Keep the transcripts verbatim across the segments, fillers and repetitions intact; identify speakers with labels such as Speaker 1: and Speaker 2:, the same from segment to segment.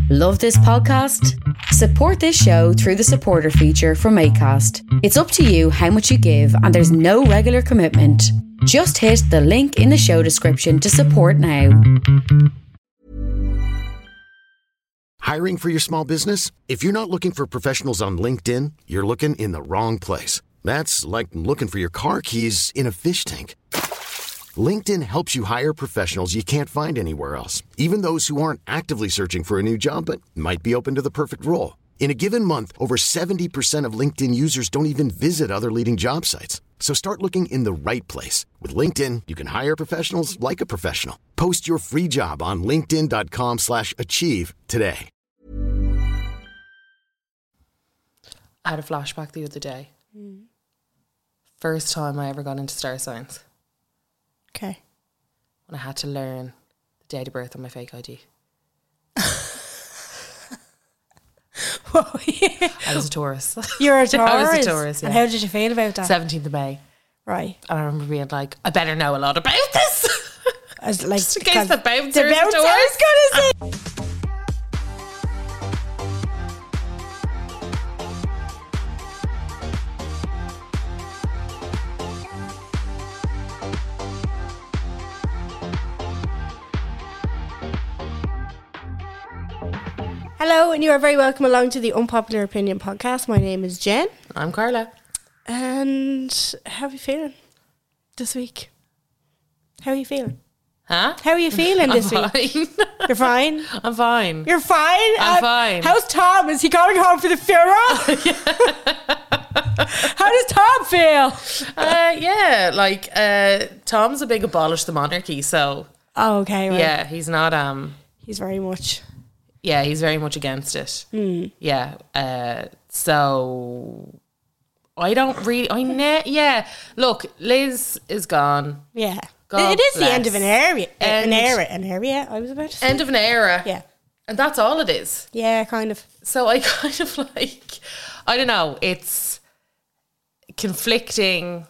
Speaker 1: Love this podcast? Support this show through the supporter feature from Acast. It's up to you how much you give and there's no regular commitment. Just hit the link in the show description to support now.
Speaker 2: Hiring for your small business? If you're not looking for professionals on LinkedIn, you're looking in the wrong place. That's like looking for your car keys in a fish tank. LinkedIn helps you hire professionals you can't find anywhere else, even those who aren't actively searching for a new job but might be open to the perfect role. In a given month, over seventy percent of LinkedIn users don't even visit other leading job sites. So start looking in the right place. With LinkedIn, you can hire professionals like a professional. Post your free job on linkedin.com slash achieve today.
Speaker 3: I had a flashback the other day. Mm. First time I ever got into star signs.
Speaker 4: Okay.
Speaker 3: When I had to learn the date of birth on my fake I D.
Speaker 4: Whoa, yeah.
Speaker 3: I was a Taurus.
Speaker 4: You were a Taurus?
Speaker 3: I was a Taurus, yeah.
Speaker 4: And how did you feel about that?
Speaker 3: seventeenth of May.
Speaker 4: Right.
Speaker 3: And I remember being like, I better know a lot about this.
Speaker 4: As like,
Speaker 3: just in case the bouncer
Speaker 4: the
Speaker 3: is a
Speaker 4: bouncer
Speaker 3: Taurus.
Speaker 4: is going to say. Hello, and you are very welcome along to the Unpopular Opinion podcast. My name is Jen.
Speaker 3: I'm Carla.
Speaker 4: And how are you feeling this week? How are you feling?
Speaker 3: Huh?
Speaker 4: How are you feeling this
Speaker 3: I'm
Speaker 4: week?
Speaker 3: fine.
Speaker 4: You're fine?
Speaker 3: I'm fine.
Speaker 4: You're fine?
Speaker 3: I'm
Speaker 4: uh,
Speaker 3: fine.
Speaker 4: How's Tom? Is he going home for the funeral? How does Tom feel?
Speaker 3: Uh, yeah, like uh, Tom's a big abolish the monarchy, so
Speaker 4: Oh, okay. Right.
Speaker 3: yeah, he's not. Um,
Speaker 4: He's very much.
Speaker 3: yeah, he's very much against it.
Speaker 4: Mm.
Speaker 3: Yeah, uh, so I don't really. I ne- yeah. Look, Liz is gone.
Speaker 4: Yeah.
Speaker 3: God
Speaker 4: it is the
Speaker 3: bless.
Speaker 4: end of an area.
Speaker 3: End-
Speaker 4: an era. An area, I was about to say.
Speaker 3: End of an era.
Speaker 4: Yeah.
Speaker 3: And that's all it is.
Speaker 4: Yeah, kind of.
Speaker 3: So I kind of like, I don't know, it's conflicting.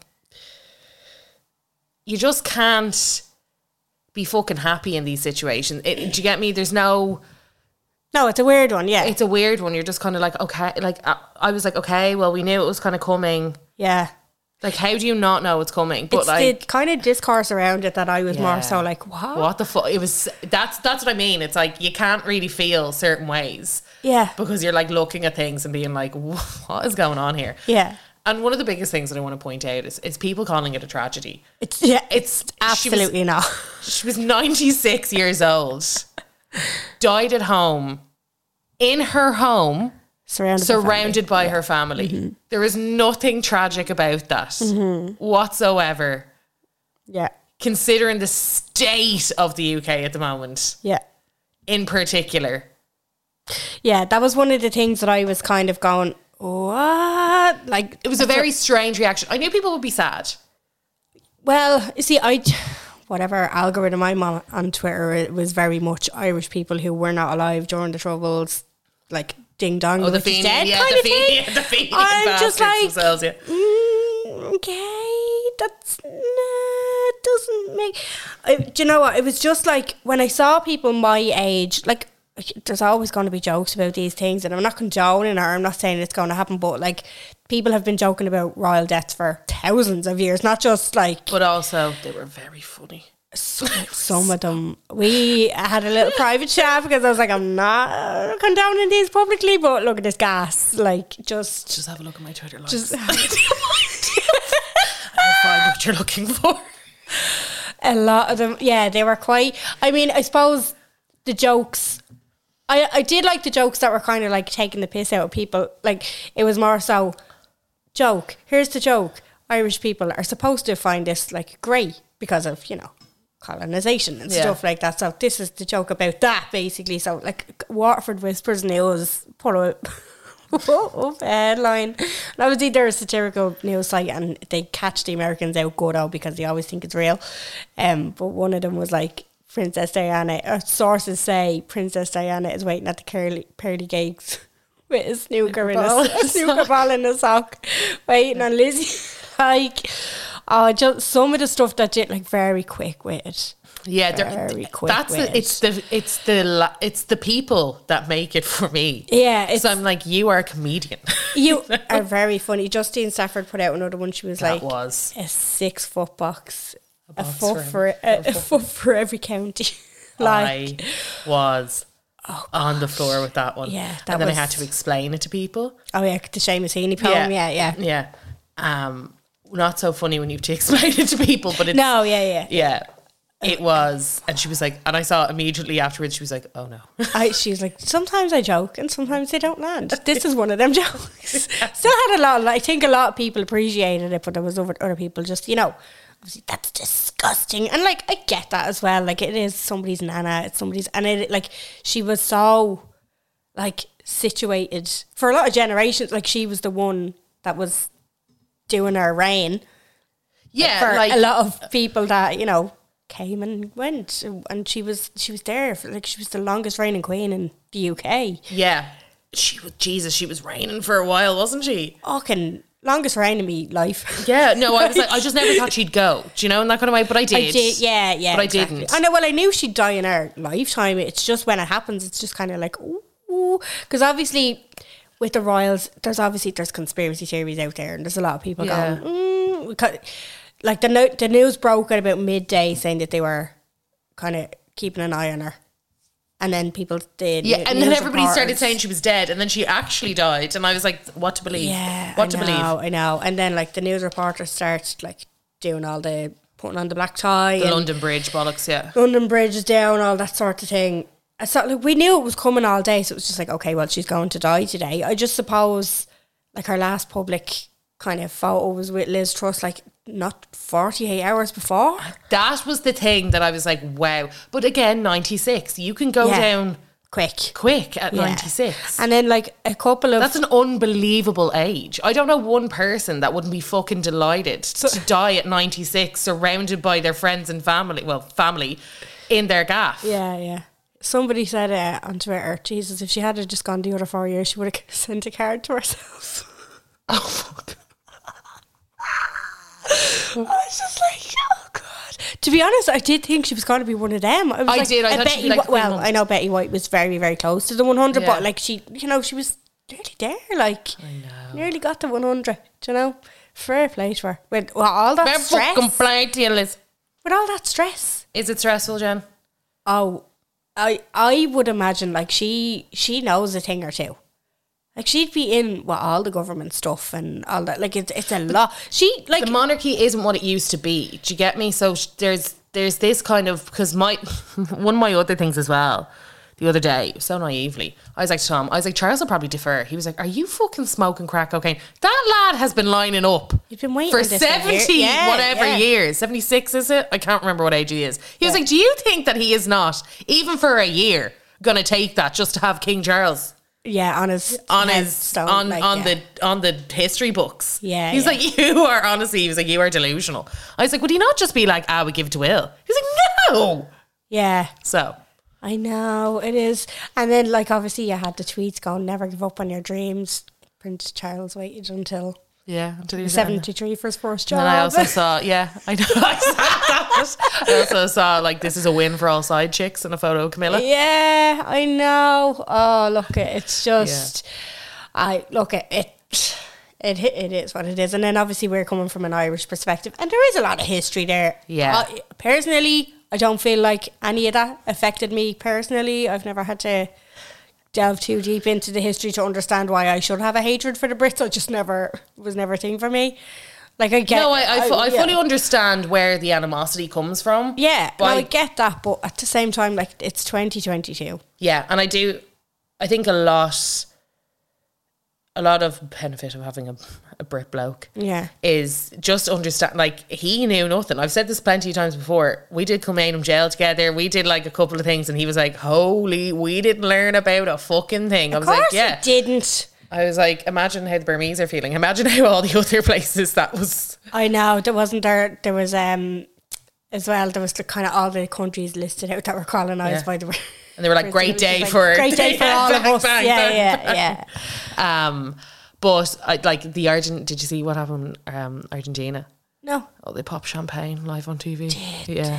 Speaker 3: You just can't be fucking happy in these situations. It, do you get me? There's no...
Speaker 4: No, it's a weird one, yeah.
Speaker 3: It's a weird one. You're just kind of like, okay, like, I, I was like, okay, well, we knew it was kind of coming.
Speaker 4: Yeah.
Speaker 3: Like, how do you not know it's coming? But
Speaker 4: it's
Speaker 3: like,
Speaker 4: the kind of discourse around it that I was
Speaker 3: Yeah.
Speaker 4: more so like, what?
Speaker 3: what the fuck? It was, that's, that's what I mean. It's like, you can't really feel certain ways.
Speaker 4: Yeah.
Speaker 3: Because you're like looking at things and being like, what is going on here?
Speaker 4: Yeah.
Speaker 3: And one of the biggest things that I want to point out is, is people calling it a tragedy.
Speaker 4: It's yeah,
Speaker 3: It's
Speaker 4: absolutely
Speaker 3: she was,
Speaker 4: not.
Speaker 3: She was ninety-six years old, died at home, in her home,
Speaker 4: Surrounded,
Speaker 3: surrounded by
Speaker 4: yeah.
Speaker 3: her family.
Speaker 4: Mm-hmm.
Speaker 3: There is nothing tragic about that
Speaker 4: mm-hmm.
Speaker 3: whatsoever.
Speaker 4: Yeah.
Speaker 3: Considering the state of the U K at the moment,
Speaker 4: Yeah.
Speaker 3: in particular.
Speaker 4: Yeah, that was one of the things that I was kind of going, what? Like,
Speaker 3: It was a very strange reaction. I knew people would be sad.
Speaker 4: well, you see, I, whatever algorithm I'm on on Twitter, it was very much Irish people who were not alive during the Troubles, like ding dong,
Speaker 3: Oh, the
Speaker 4: which is
Speaker 3: Feeney,
Speaker 4: dead
Speaker 3: yeah,
Speaker 4: kind
Speaker 3: the
Speaker 4: of thing.
Speaker 3: Feeney, yeah, the Feeney
Speaker 4: I'm just
Speaker 3: bastards
Speaker 4: like,
Speaker 3: themselves, yeah.
Speaker 4: mm, okay, that's, nah, it doesn't make, I, do you know what, it was just like, when I saw people my age, like, there's always going to be jokes about these things, and I'm not condoning or I'm not saying it's going to happen, but like, people have been joking about royal deaths for thousands of years, not just like...
Speaker 3: But also, they were very funny.
Speaker 4: So, some of them. We had a little private chat because I was like, I'm not condoning these publicly, but look at this gas. Like, just...
Speaker 3: Just have a look at my Twitter likes.
Speaker 4: Just
Speaker 3: I'll find what you're looking for.
Speaker 4: A lot of them, yeah, they were quite... I mean, I suppose the jokes... I, I did like the jokes that were kind of like taking the piss out of people. Like, it was more so, joke, here's the joke. Irish people are supposed to find this, like, great because of, you know, colonisation and
Speaker 3: Yeah.
Speaker 4: stuff like that. So this is the joke about that, basically. So, like, Waterford Whispers News put a, up a headline. And obviously they're a satirical news site and they catch the Americans out good out because they always think it's real. Um, but one of them was like, Princess Diana, or sources say Princess Diana is waiting at the curly, pearly gates with a snooker, in a, a snooker ball in a sock, waiting on Lizzie. Like, oh, just some of the stuff that did, like, very quick with it.
Speaker 3: Yeah,
Speaker 4: very quick.
Speaker 3: That's the, it's the it's the la- it's the people that make it for me.
Speaker 4: Yeah, it's,
Speaker 3: so I'm like, you are a comedian.
Speaker 4: You are very funny. Justine Stafford put out another one. She was
Speaker 3: That
Speaker 4: like,
Speaker 3: was
Speaker 4: a six foot box, a,
Speaker 3: box
Speaker 4: foot
Speaker 3: for-
Speaker 4: for, a, a foot for every county. Like,
Speaker 3: I was on the floor with that one.
Speaker 4: Yeah, that
Speaker 3: and then
Speaker 4: was-
Speaker 3: I had to explain it to people.
Speaker 4: oh yeah, the Seamus Heaney poem. Yeah, yeah.
Speaker 3: yeah. Um, not so funny when you have to explain it to people, but it's
Speaker 4: No, yeah, yeah.
Speaker 3: yeah. It was, and she was like, and I saw immediately afterwards, she was like, oh no.
Speaker 4: I, she's like, sometimes I joke and sometimes they don't land. This is one of them jokes. Still had a lot of, I think a lot of people appreciated it, but there was other, other people just, you know, obviously that's disgusting. And like, I get that as well. Like, it is somebody's nana, it's somebody's, and it, like, she was so, like, situated for a lot of generations. Like, she was the one that was doing her reign.
Speaker 3: Yeah,
Speaker 4: For
Speaker 3: like
Speaker 4: a lot of people that, you know, came and went, and she was she was there for, like, she was the longest reigning queen in the U K.
Speaker 3: yeah. She was Jesus, she was reigning for a while, wasn't she?
Speaker 4: Fucking longest reign in me life.
Speaker 3: Yeah, no, I was like, I just never thought she'd go. Do you know, in that kind of way? But I did.
Speaker 4: I did, yeah, yeah.
Speaker 3: But I
Speaker 4: exactly.
Speaker 3: didn't.
Speaker 4: I know. Well, I knew she'd die in her lifetime. It's just when it happens, it's just kind of like, ooh, because obviously with the royals, there's obviously there's conspiracy theories out there, and there's a lot of people
Speaker 3: Yeah.
Speaker 4: going, mm, because, like the no, the news broke at about midday saying that they were kind of keeping an eye on her, and then people did.
Speaker 3: Yeah,
Speaker 4: new-
Speaker 3: and then
Speaker 4: news
Speaker 3: everybody started
Speaker 4: reporters.
Speaker 3: saying she was dead, and then she actually died, and I was like, what to believe?
Speaker 4: Yeah,
Speaker 3: What
Speaker 4: I
Speaker 3: to
Speaker 4: know,
Speaker 3: believe?
Speaker 4: I know. And then like the news reporters start like doing all the putting on the black tie,
Speaker 3: The
Speaker 4: and
Speaker 3: London Bridge bollocks, yeah.
Speaker 4: London Bridge is down, all that sort of thing. I thought, like, we knew it was coming all day, so it was just like, okay, well, she's going to die today. I just suppose, like, her last public kind of photo was with Liz Truss, like, not forty-eight hours before.
Speaker 3: That was the thing that I was like, wow. But again, ninety-six. You can go
Speaker 4: Yeah.
Speaker 3: down
Speaker 4: Quick.
Speaker 3: quick at
Speaker 4: Yeah.
Speaker 3: ninety-six.
Speaker 4: And then, like, a couple of...
Speaker 3: That's an unbelievable age. I don't know one person that wouldn't be fucking delighted to die at ninety-six, surrounded by their friends and family, well, family, in their gaff.
Speaker 4: Yeah, yeah. Somebody said uh, on Twitter, Jesus, if she had just gone the other four years, she would have sent a card to herself.
Speaker 3: Oh, fuck.
Speaker 4: I was just like, oh god. To be honest, I did think she was going to be one of them. I, was
Speaker 3: I
Speaker 4: like,
Speaker 3: did, I thought she'd
Speaker 4: Betty
Speaker 3: be like
Speaker 4: Wh- well,
Speaker 3: Queen Mum.
Speaker 4: I know Betty White was very, very close to the one hundred,
Speaker 3: Yeah.
Speaker 4: but like she, you know, she was nearly there. Like,
Speaker 3: I know.
Speaker 4: nearly got to one hundred. Do you know? Fair play to her. With well, all that
Speaker 3: Fair
Speaker 4: stress,
Speaker 3: fucking play to you, Liz.
Speaker 4: with all that stress.
Speaker 3: Is it stressful, Jen?
Speaker 4: Oh, I I would imagine like she she knows a thing or two. Like she'd be in what all the government stuff and all that. Like it's it's a lot. She like
Speaker 3: The monarchy isn't what it used to be. Do you get me? So sh- there's there's this kind of, because my one of my other things as well, the other day, so naively, I was like to Tom, I was like, Charles will probably defer. He was like, are you fucking smoking crack cocaine? That lad has been lining up
Speaker 4: You've been waiting
Speaker 3: for
Speaker 4: this for
Speaker 3: seventy
Speaker 4: year- yeah,
Speaker 3: whatever
Speaker 4: yeah.
Speaker 3: years. seventy-six is it? I can't remember what age he is. He was like, do you think that he is not, even for a year, gonna take that just to have King Charles
Speaker 4: yeah, on his
Speaker 3: on his
Speaker 4: headstone,
Speaker 3: on
Speaker 4: like,
Speaker 3: on
Speaker 4: yeah.
Speaker 3: the on the history books?
Speaker 4: Yeah,
Speaker 3: He's
Speaker 4: yeah.
Speaker 3: like, you are honestly, he was like, you are delusional. I was like, would he not just be like, ah, we give it to Will? He was like, no.
Speaker 4: Yeah,
Speaker 3: So
Speaker 4: I know it is. And then like obviously you had the tweets going, never give up on your dreams. Prince Charles waited until
Speaker 3: yeah, until he was
Speaker 4: seventy-three for his first job.
Speaker 3: And then I also saw, yeah, I know. I saw that. I also saw like, this is a win for all side chicks, and a photo of Camilla.
Speaker 4: Yeah, I know. Oh, look, it- it's just, I look at it. It it is what it is, and then obviously we're coming from an Irish perspective, and there is a lot of history there.
Speaker 3: Yeah.
Speaker 4: I, personally, I don't feel like any of that affected me personally. I've never had to delve too deep into the history to understand why I should have a hatred for the Brits. I just never was never a thing for me. Like I get,
Speaker 3: No, I, I, fu- I
Speaker 4: yeah.
Speaker 3: fully understand where the animosity comes from.
Speaker 4: Yeah,
Speaker 3: but
Speaker 4: no,
Speaker 3: I-
Speaker 4: I get that, but at the same time, like it's twenty twenty-two.
Speaker 3: Yeah, and I do, I think a lot, a lot of benefit of having a, a Brit bloke
Speaker 4: Yeah.
Speaker 3: is just understand, like, he knew nothing. I've said this plenty of times before. We did Kilmainham jail together. We did like a couple of things, and he was like, holy, we didn't learn about a fucking thing. I
Speaker 4: Of
Speaker 3: was
Speaker 4: course,
Speaker 3: like, yeah.
Speaker 4: it didn't.
Speaker 3: I was like, imagine how the Burmese are feeling. Imagine how all the other places that was.
Speaker 4: I know there wasn't there. There was um as well. There was the kind of all the countries listed out that were colonised
Speaker 3: Yeah.
Speaker 4: by the.
Speaker 3: And they were like, great day
Speaker 4: Like,
Speaker 3: for
Speaker 4: great day for
Speaker 3: Yeah,
Speaker 4: all of
Speaker 3: bang,
Speaker 4: us.
Speaker 3: bang,
Speaker 4: yeah,
Speaker 3: bang,
Speaker 4: yeah, yeah.
Speaker 3: Um, but I, like the Argent, did you see what happened? Um, Argentina.
Speaker 4: No,
Speaker 3: Oh, they popped champagne live on T V. Yeah,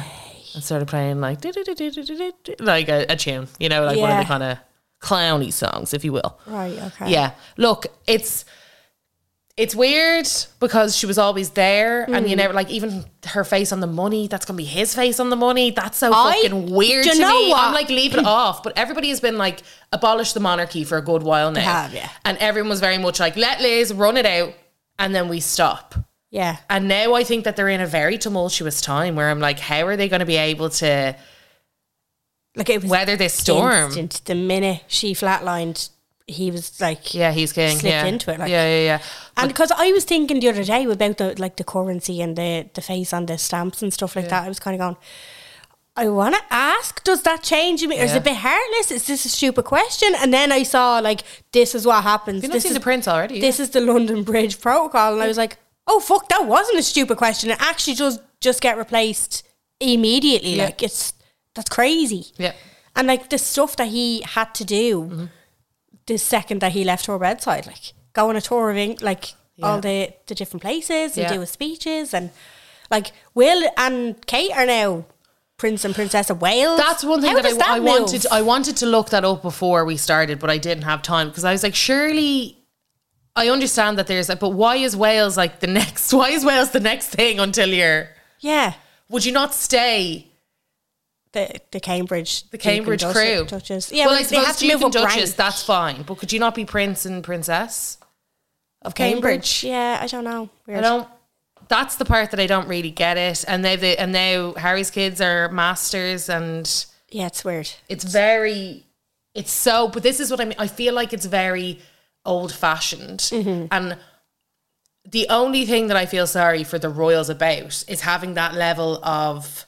Speaker 3: and started playing like like a, a tune, you know, like one of
Speaker 4: Yeah.
Speaker 3: the kind of clowny songs, if you will.
Speaker 4: Right, okay.
Speaker 3: Yeah. Look, it's it's weird because she was always there, and
Speaker 4: Mm.
Speaker 3: you never like even her face on the money. That's gonna be his face on the money. That's so
Speaker 4: I-
Speaker 3: fucking weird
Speaker 4: do you
Speaker 3: to
Speaker 4: know
Speaker 3: me.
Speaker 4: what?
Speaker 3: I'm like, leave it off. But everybody has been like, abolish the monarchy for a good while now.
Speaker 4: have, yeah.
Speaker 3: And everyone was very much like, let Liz run it out, and then we stop.
Speaker 4: Yeah.
Speaker 3: And now I think that they're in a very tumultuous time where I'm like, how are they going to be able to
Speaker 4: Like it was
Speaker 3: weather this storm?
Speaker 4: instant. The minute she flatlined, he was like,
Speaker 3: Yeah, he's king.
Speaker 4: Slipped
Speaker 3: yeah.
Speaker 4: into it, like-
Speaker 3: yeah, yeah, yeah.
Speaker 4: and because I was thinking the other day about the like the currency and the the face on the stamps and stuff like that, I was kind of going, I want to ask, does that change me? Or is it a
Speaker 3: Yeah.
Speaker 4: bit heartless? Is this a stupid question? And then I saw like, this is what happens.
Speaker 3: You've not
Speaker 4: This
Speaker 3: seen
Speaker 4: is
Speaker 3: the prince already.
Speaker 4: This is the London Bridge Protocol, and I was like, oh fuck, that wasn't a stupid question. It actually does just get replaced immediately.
Speaker 3: Yeah.
Speaker 4: Like it's that's crazy.
Speaker 3: Yeah.
Speaker 4: And like the stuff that he had to do
Speaker 3: Mm-hmm.
Speaker 4: the second that he left her bedside, like go on a tour of Eng- like
Speaker 3: Yeah.
Speaker 4: all the, the different places and
Speaker 3: Yeah.
Speaker 4: do his speeches, and like Will and Kate are now Prince and Princess of Wales.
Speaker 3: That's one thing
Speaker 4: How
Speaker 3: that, I,
Speaker 4: does that
Speaker 3: I
Speaker 4: move?
Speaker 3: wanted. I wanted to look that up before we started, but I didn't have time because I was like, surely. I understand that there's, but why is Wales like the next? Why is Wales the next thing until you're?
Speaker 4: Yeah,
Speaker 3: Would you not stay?
Speaker 4: the the Cambridge
Speaker 3: The Cambridge
Speaker 4: Duke and
Speaker 3: crew.
Speaker 4: Duchess- Duchess. Yeah,
Speaker 3: well,
Speaker 4: well,
Speaker 3: I
Speaker 4: they have
Speaker 3: suppose
Speaker 4: to
Speaker 3: Duke
Speaker 4: move
Speaker 3: and
Speaker 4: up
Speaker 3: Duchess,
Speaker 4: rank.
Speaker 3: that's fine. But could you not be Prince and Princess of Cambridge?
Speaker 4: Cambridge. Yeah, I don't know.
Speaker 3: I
Speaker 4: Weird.
Speaker 3: don't. That's the part that I don't really get it. And they, they and now Harry's kids are masters, and
Speaker 4: Yeah, it's weird.
Speaker 3: it's very, it's so. But this is what I mean. I feel like it's very old fashioned,
Speaker 4: Mm-hmm.
Speaker 3: and the only thing that I feel sorry for the royals about is having that level of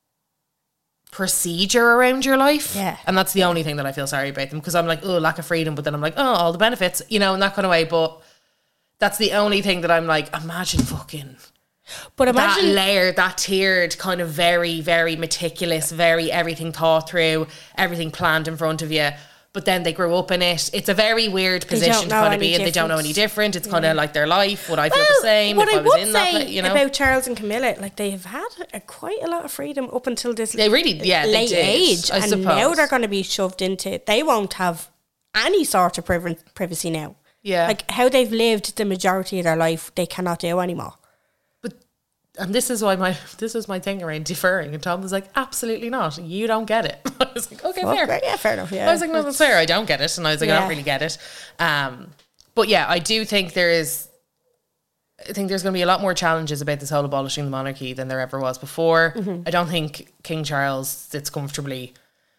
Speaker 3: procedure around your life.
Speaker 4: Yeah.
Speaker 3: And that's the only thing that I feel sorry about them, because I'm like, oh, lack of freedom, but then I'm like, oh, all the benefits, you know, in that kind of way. But that's the only thing that I'm like, imagine fucking
Speaker 4: But imagine
Speaker 3: that layered, that tiered, kind of very, very meticulous, very everything thought through, everything planned in front of you. But then they grew up in it. It's a very weird position
Speaker 4: don't
Speaker 3: to
Speaker 4: know
Speaker 3: kind of
Speaker 4: any
Speaker 3: be in. They don't know
Speaker 4: difference.
Speaker 3: any different. It's kind of like their life. Would I feel
Speaker 4: Well,
Speaker 3: the same
Speaker 4: what
Speaker 3: if I,
Speaker 4: I
Speaker 3: was
Speaker 4: would
Speaker 3: in that
Speaker 4: say
Speaker 3: place? You know,
Speaker 4: about Charles and Camilla, like they have had a, quite a lot of freedom up until this
Speaker 3: They really- yeah, they
Speaker 4: late
Speaker 3: did,
Speaker 4: age,
Speaker 3: I
Speaker 4: and now
Speaker 3: suppose.
Speaker 4: they're going to be shoved into. They won't have any sort of priv- privacy now.
Speaker 3: Yeah.
Speaker 4: like how they've lived the majority of their life, they cannot do anymore.
Speaker 3: but and this is why my this is my thing around deferring. And Tom was like, absolutely not. You don't get it. I was like, okay, fair.
Speaker 4: Okay, yeah, fair enough. Yeah,
Speaker 3: I was like, no, that's fair. I don't get it. And I was like, I
Speaker 4: Yeah.
Speaker 3: don't really get it. Um, but yeah, I do think there is, I think there's going to be a lot more challenges about this whole abolishing the monarchy than there ever was before.
Speaker 4: Mm-hmm.
Speaker 3: I don't think King Charles sits comfortably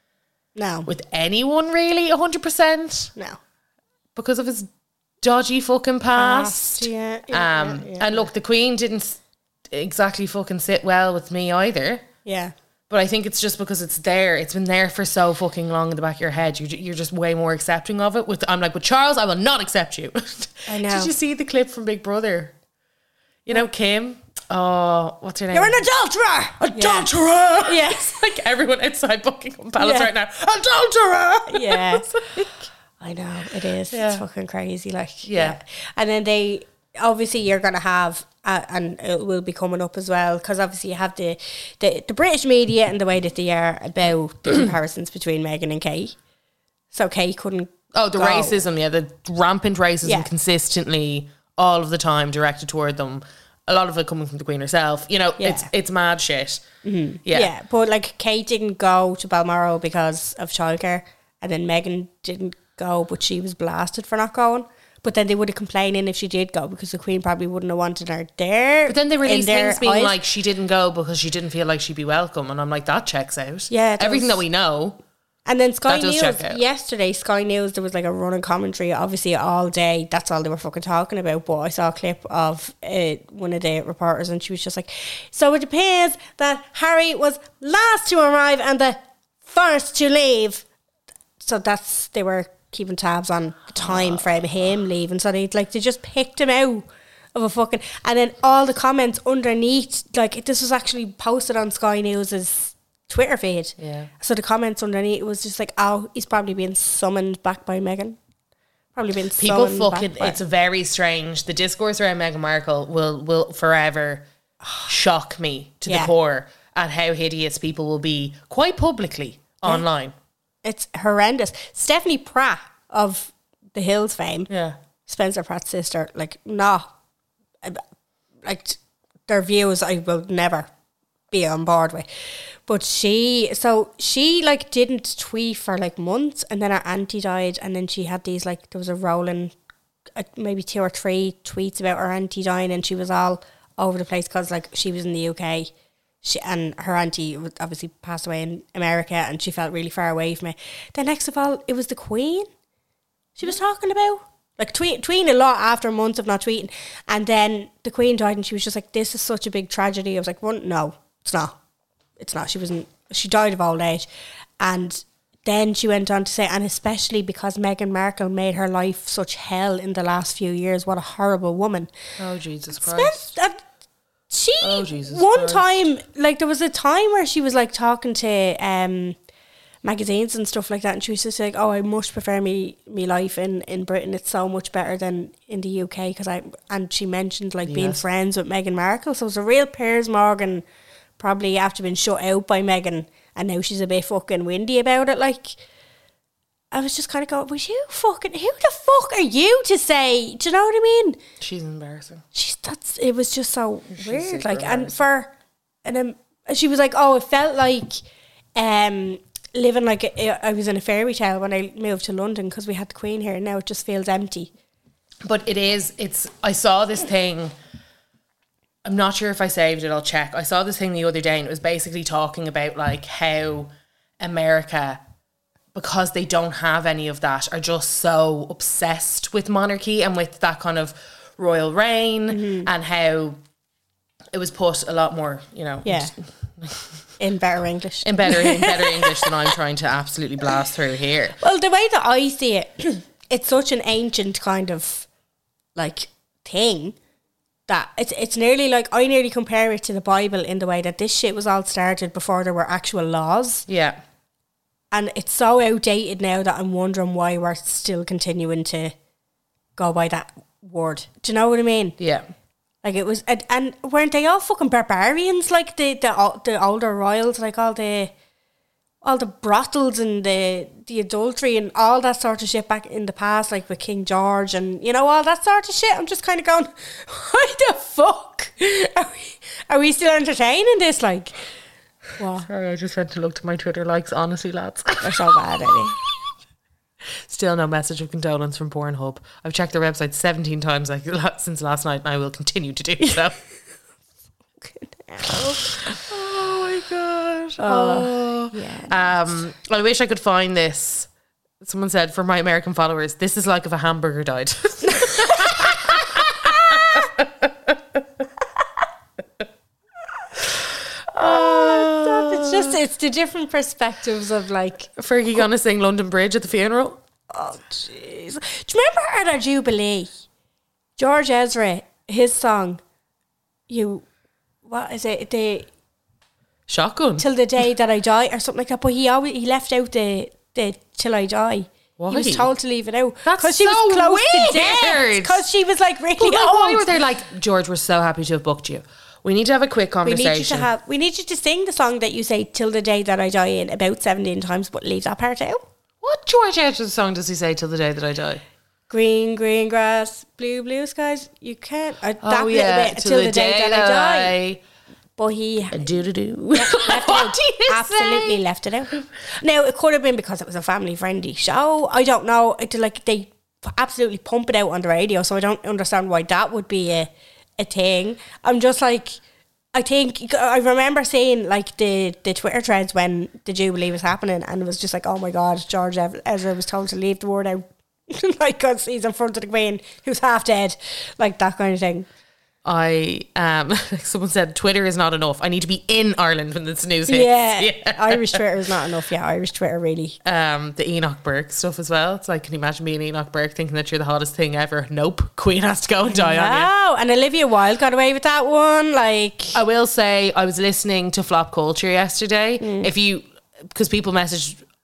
Speaker 4: no,
Speaker 3: with anyone really one hundred percent
Speaker 4: no.
Speaker 3: because of his dodgy fucking past.
Speaker 4: Past, yeah, yeah,
Speaker 3: um,
Speaker 4: yeah, yeah.
Speaker 3: And look, the Queen didn't s- exactly fucking sit well with me either.
Speaker 4: Yeah,
Speaker 3: But I think it's just because it's there. It's been there for so fucking long in the back of your head. You're, ju- you're just way more accepting of it. With I'm like, with Charles, I will not accept you.
Speaker 4: I know.
Speaker 3: Did you see the clip from Big Brother? You know, Kim? Oh, what's her name?
Speaker 4: you're an adulterer.
Speaker 3: adulterer.
Speaker 4: Yes.
Speaker 3: Like everyone outside Buckingham Palace
Speaker 4: Yeah.
Speaker 3: right now. Adulterer.
Speaker 4: Yeah.
Speaker 3: It's like-
Speaker 4: I know it is.
Speaker 3: Yeah.
Speaker 4: It's fucking crazy. Like,
Speaker 3: Yeah.
Speaker 4: And then they obviously you're gonna have, uh, and it will be coming up as well, because obviously you have the, the the British media and the way that they are about the comparisons between Meghan and Kate. So Kate couldn't.
Speaker 3: Oh, the
Speaker 4: go.
Speaker 3: racism, yeah, the rampant racism
Speaker 4: Yeah.
Speaker 3: consistently all of the time directed toward them. A lot of it coming from the Queen herself. You know,
Speaker 4: Yeah.
Speaker 3: it's it's mad shit. Mm-hmm.
Speaker 4: Yeah.
Speaker 3: Yeah.
Speaker 4: but like Kate didn't go to Balmoral because of childcare, and then Meghan didn't go, but she was blasted for not going. But then they would have complaining if she did go, because the Queen probably wouldn't have wanted her there.
Speaker 3: But then they
Speaker 4: in
Speaker 3: released
Speaker 4: their
Speaker 3: things being
Speaker 4: eyes.
Speaker 3: like she didn't go because she didn't feel like she'd be welcome. And I'm like, that checks out.
Speaker 4: Yeah, it
Speaker 3: Everything
Speaker 4: does.
Speaker 3: that we know.
Speaker 4: And then Sky
Speaker 3: That does
Speaker 4: News,
Speaker 3: check out.
Speaker 4: yesterday, Sky News, there was like a running commentary, obviously all day, that's all they were fucking talking about. But I saw a clip of uh, one of the reporters, and she was just like, so it appears that Harry was last to arrive and the first to leave. So that's, they were keeping tabs on the time frame of him leaving. So they like, they just picked him out of a fucking, and then all the comments underneath, like this was actually posted on Sky News's Twitter feed.
Speaker 3: Yeah.
Speaker 4: So the comments underneath it was just like, oh, he's probably being summoned back by Meghan. Probably been
Speaker 3: People
Speaker 4: summoned
Speaker 3: fucking,
Speaker 4: back by-
Speaker 3: it's very strange. The discourse around Meghan Markle will will forever shock me to
Speaker 4: Yeah.
Speaker 3: the core. at how hideous people will be quite publicly online.
Speaker 4: It's horrendous. Stephanie Pratt of The Hills fame,
Speaker 3: Yeah.
Speaker 4: Spencer Pratt's sister, like, nah, like, their views I will never be on board with. But she, so she, like, didn't tweet for, like, months, and then her auntie died, and then she had these, like, there was a rolling, uh, maybe two or three tweets about her auntie dying, and she was all over the place because, like, she was in the U K, she, and her auntie was obviously passed away in America, and she felt really far away from it. Then next of all, it was the Queen she was talking about. Like, tweet, tweeting a lot after months of not tweeting. And then the Queen died, and she was just like, this is such a big tragedy. I was like, one, no, it's not. It's not. She wasn't, she died of old age. And then she went on to say, and especially because Meghan Markle made her life such hell in the last few years. What a horrible woman.
Speaker 3: Oh, Jesus Christ.
Speaker 4: Spent, uh, she,
Speaker 3: Oh, Jesus
Speaker 4: one
Speaker 3: Christ.
Speaker 4: time, like, there was a time where she was, like, talking to um, magazines and stuff like that, and she was just like, oh, I much prefer me me life in, in Britain. It's so much better than in the U K. Cause I, and she mentioned, like, being
Speaker 3: Yes.
Speaker 4: friends with Meghan Markle. So it was a real Piers Morgan, probably after being shut out by Meghan, and now she's a bit fucking windy about it. Like, I was just kind of going, was you fucking, who the fuck are you to say? Do you know what I mean?
Speaker 3: She's embarrassing.
Speaker 4: She's, that's, it was just so weird.
Speaker 3: super
Speaker 4: Like, and for, and um, she was like, oh, it felt like um, living like a, I was in a fairy tale when I moved to London because we had the Queen here, and now it just feels empty.
Speaker 3: But it is, it's, I saw this thing, I'm not sure if I saved it, I'll check. I saw this thing the other day, and it was basically talking about, like, how America, because they don't have any of that, are just so obsessed with monarchy and with that kind of royal reign,
Speaker 4: Mm-hmm.
Speaker 3: and how it was put a lot more, you know,
Speaker 4: Yeah. In better English.
Speaker 3: in better in better English than I'm trying to absolutely blast through here.
Speaker 4: Well, the way that I see it, it's such an ancient kind of, like, thing that it's it's nearly like, I nearly compare it to the Bible in the way that this shit was all started before there were actual laws.
Speaker 3: Yeah.
Speaker 4: And it's so outdated now that I'm wondering why we're still continuing to go by that word. Do you know what I mean?
Speaker 3: Yeah.
Speaker 4: Like, it was, and, and weren't they all fucking barbarians? Like the the o- the older royals, like all the all the brothels and the the adultery and all that sort of shit back in the past, like with King George and, you know, all that sort of shit. I'm just kind of going, why the fuck are we are we still entertaining this? Like, what?
Speaker 3: Sorry, I just went to look to my Twitter likes. Honestly, lads,
Speaker 4: They're so bad, aren't they?
Speaker 3: still no message of condolence from Pornhub. I've checked their website seventeen times like la- since last night, and I will continue to do so. Oh my god! Oh,
Speaker 4: Yeah.
Speaker 3: Um, I wish I could find this. Someone said, for my American followers, this is like if a hamburger died.
Speaker 4: Stop. It's just, it's the different perspectives of, like,
Speaker 3: Fergie gonna sing London Bridge at the funeral?
Speaker 4: oh, jeez. Do you remember at our Jubilee, George Ezra, his song, you, what is it, the
Speaker 3: Shotgun.
Speaker 4: Till the Day That I Die or something like that, but he always, he left out the, the Till I Die.
Speaker 3: Why?
Speaker 4: He was told to leave it out.
Speaker 3: That's
Speaker 4: Because she was
Speaker 3: so
Speaker 4: close to
Speaker 3: weird.
Speaker 4: death. Because she was, like, really
Speaker 3: But like,
Speaker 4: old.
Speaker 3: why were they like, George, we're so happy to have booked you. We need to have a quick
Speaker 4: we
Speaker 3: conversation.
Speaker 4: need you to have, we need you to sing the song that you say Till the Day That I Die in about seventeen times, but leave that part out.
Speaker 3: What George Ezra song does he say till the day that I die?
Speaker 4: Green, green grass, blue, blue skies. You can't. Uh, that
Speaker 3: Oh
Speaker 4: little
Speaker 3: yeah,
Speaker 4: bit, till the, day, that I die. But he
Speaker 3: Do do do.
Speaker 4: left it
Speaker 3: What
Speaker 4: out.
Speaker 3: do you
Speaker 4: Absolutely
Speaker 3: say?
Speaker 4: left it out. Now, it could have been because it was a family-friendly show. I don't know. It, like, they absolutely pump it out on the radio, so I don't understand why that would be a, a thing. I'm just like, I think, I remember seeing, like, the, the Twitter threads when the Jubilee was happening, and it was just like, oh my God, George Ezra was told to leave the word out. Like, because he's in front of the Queen, who's half dead. Like, that kind of thing.
Speaker 3: I um someone said Twitter is not enough. I need to be in Ireland when this news hits.
Speaker 4: Yeah, Irish Twitter is not enough. Yeah, Irish Twitter really.
Speaker 3: Um, the Enoch Burke stuff as well. It's like, can you imagine being Enoch Burke thinking that you're the hottest thing ever? Nope. Queen has to go and die on you.
Speaker 4: Wow, and Olivia Wilde got away with that one. Like,
Speaker 3: I will say I was listening to Flop Culture yesterday.
Speaker 4: Mm.
Speaker 3: If you, because people messaged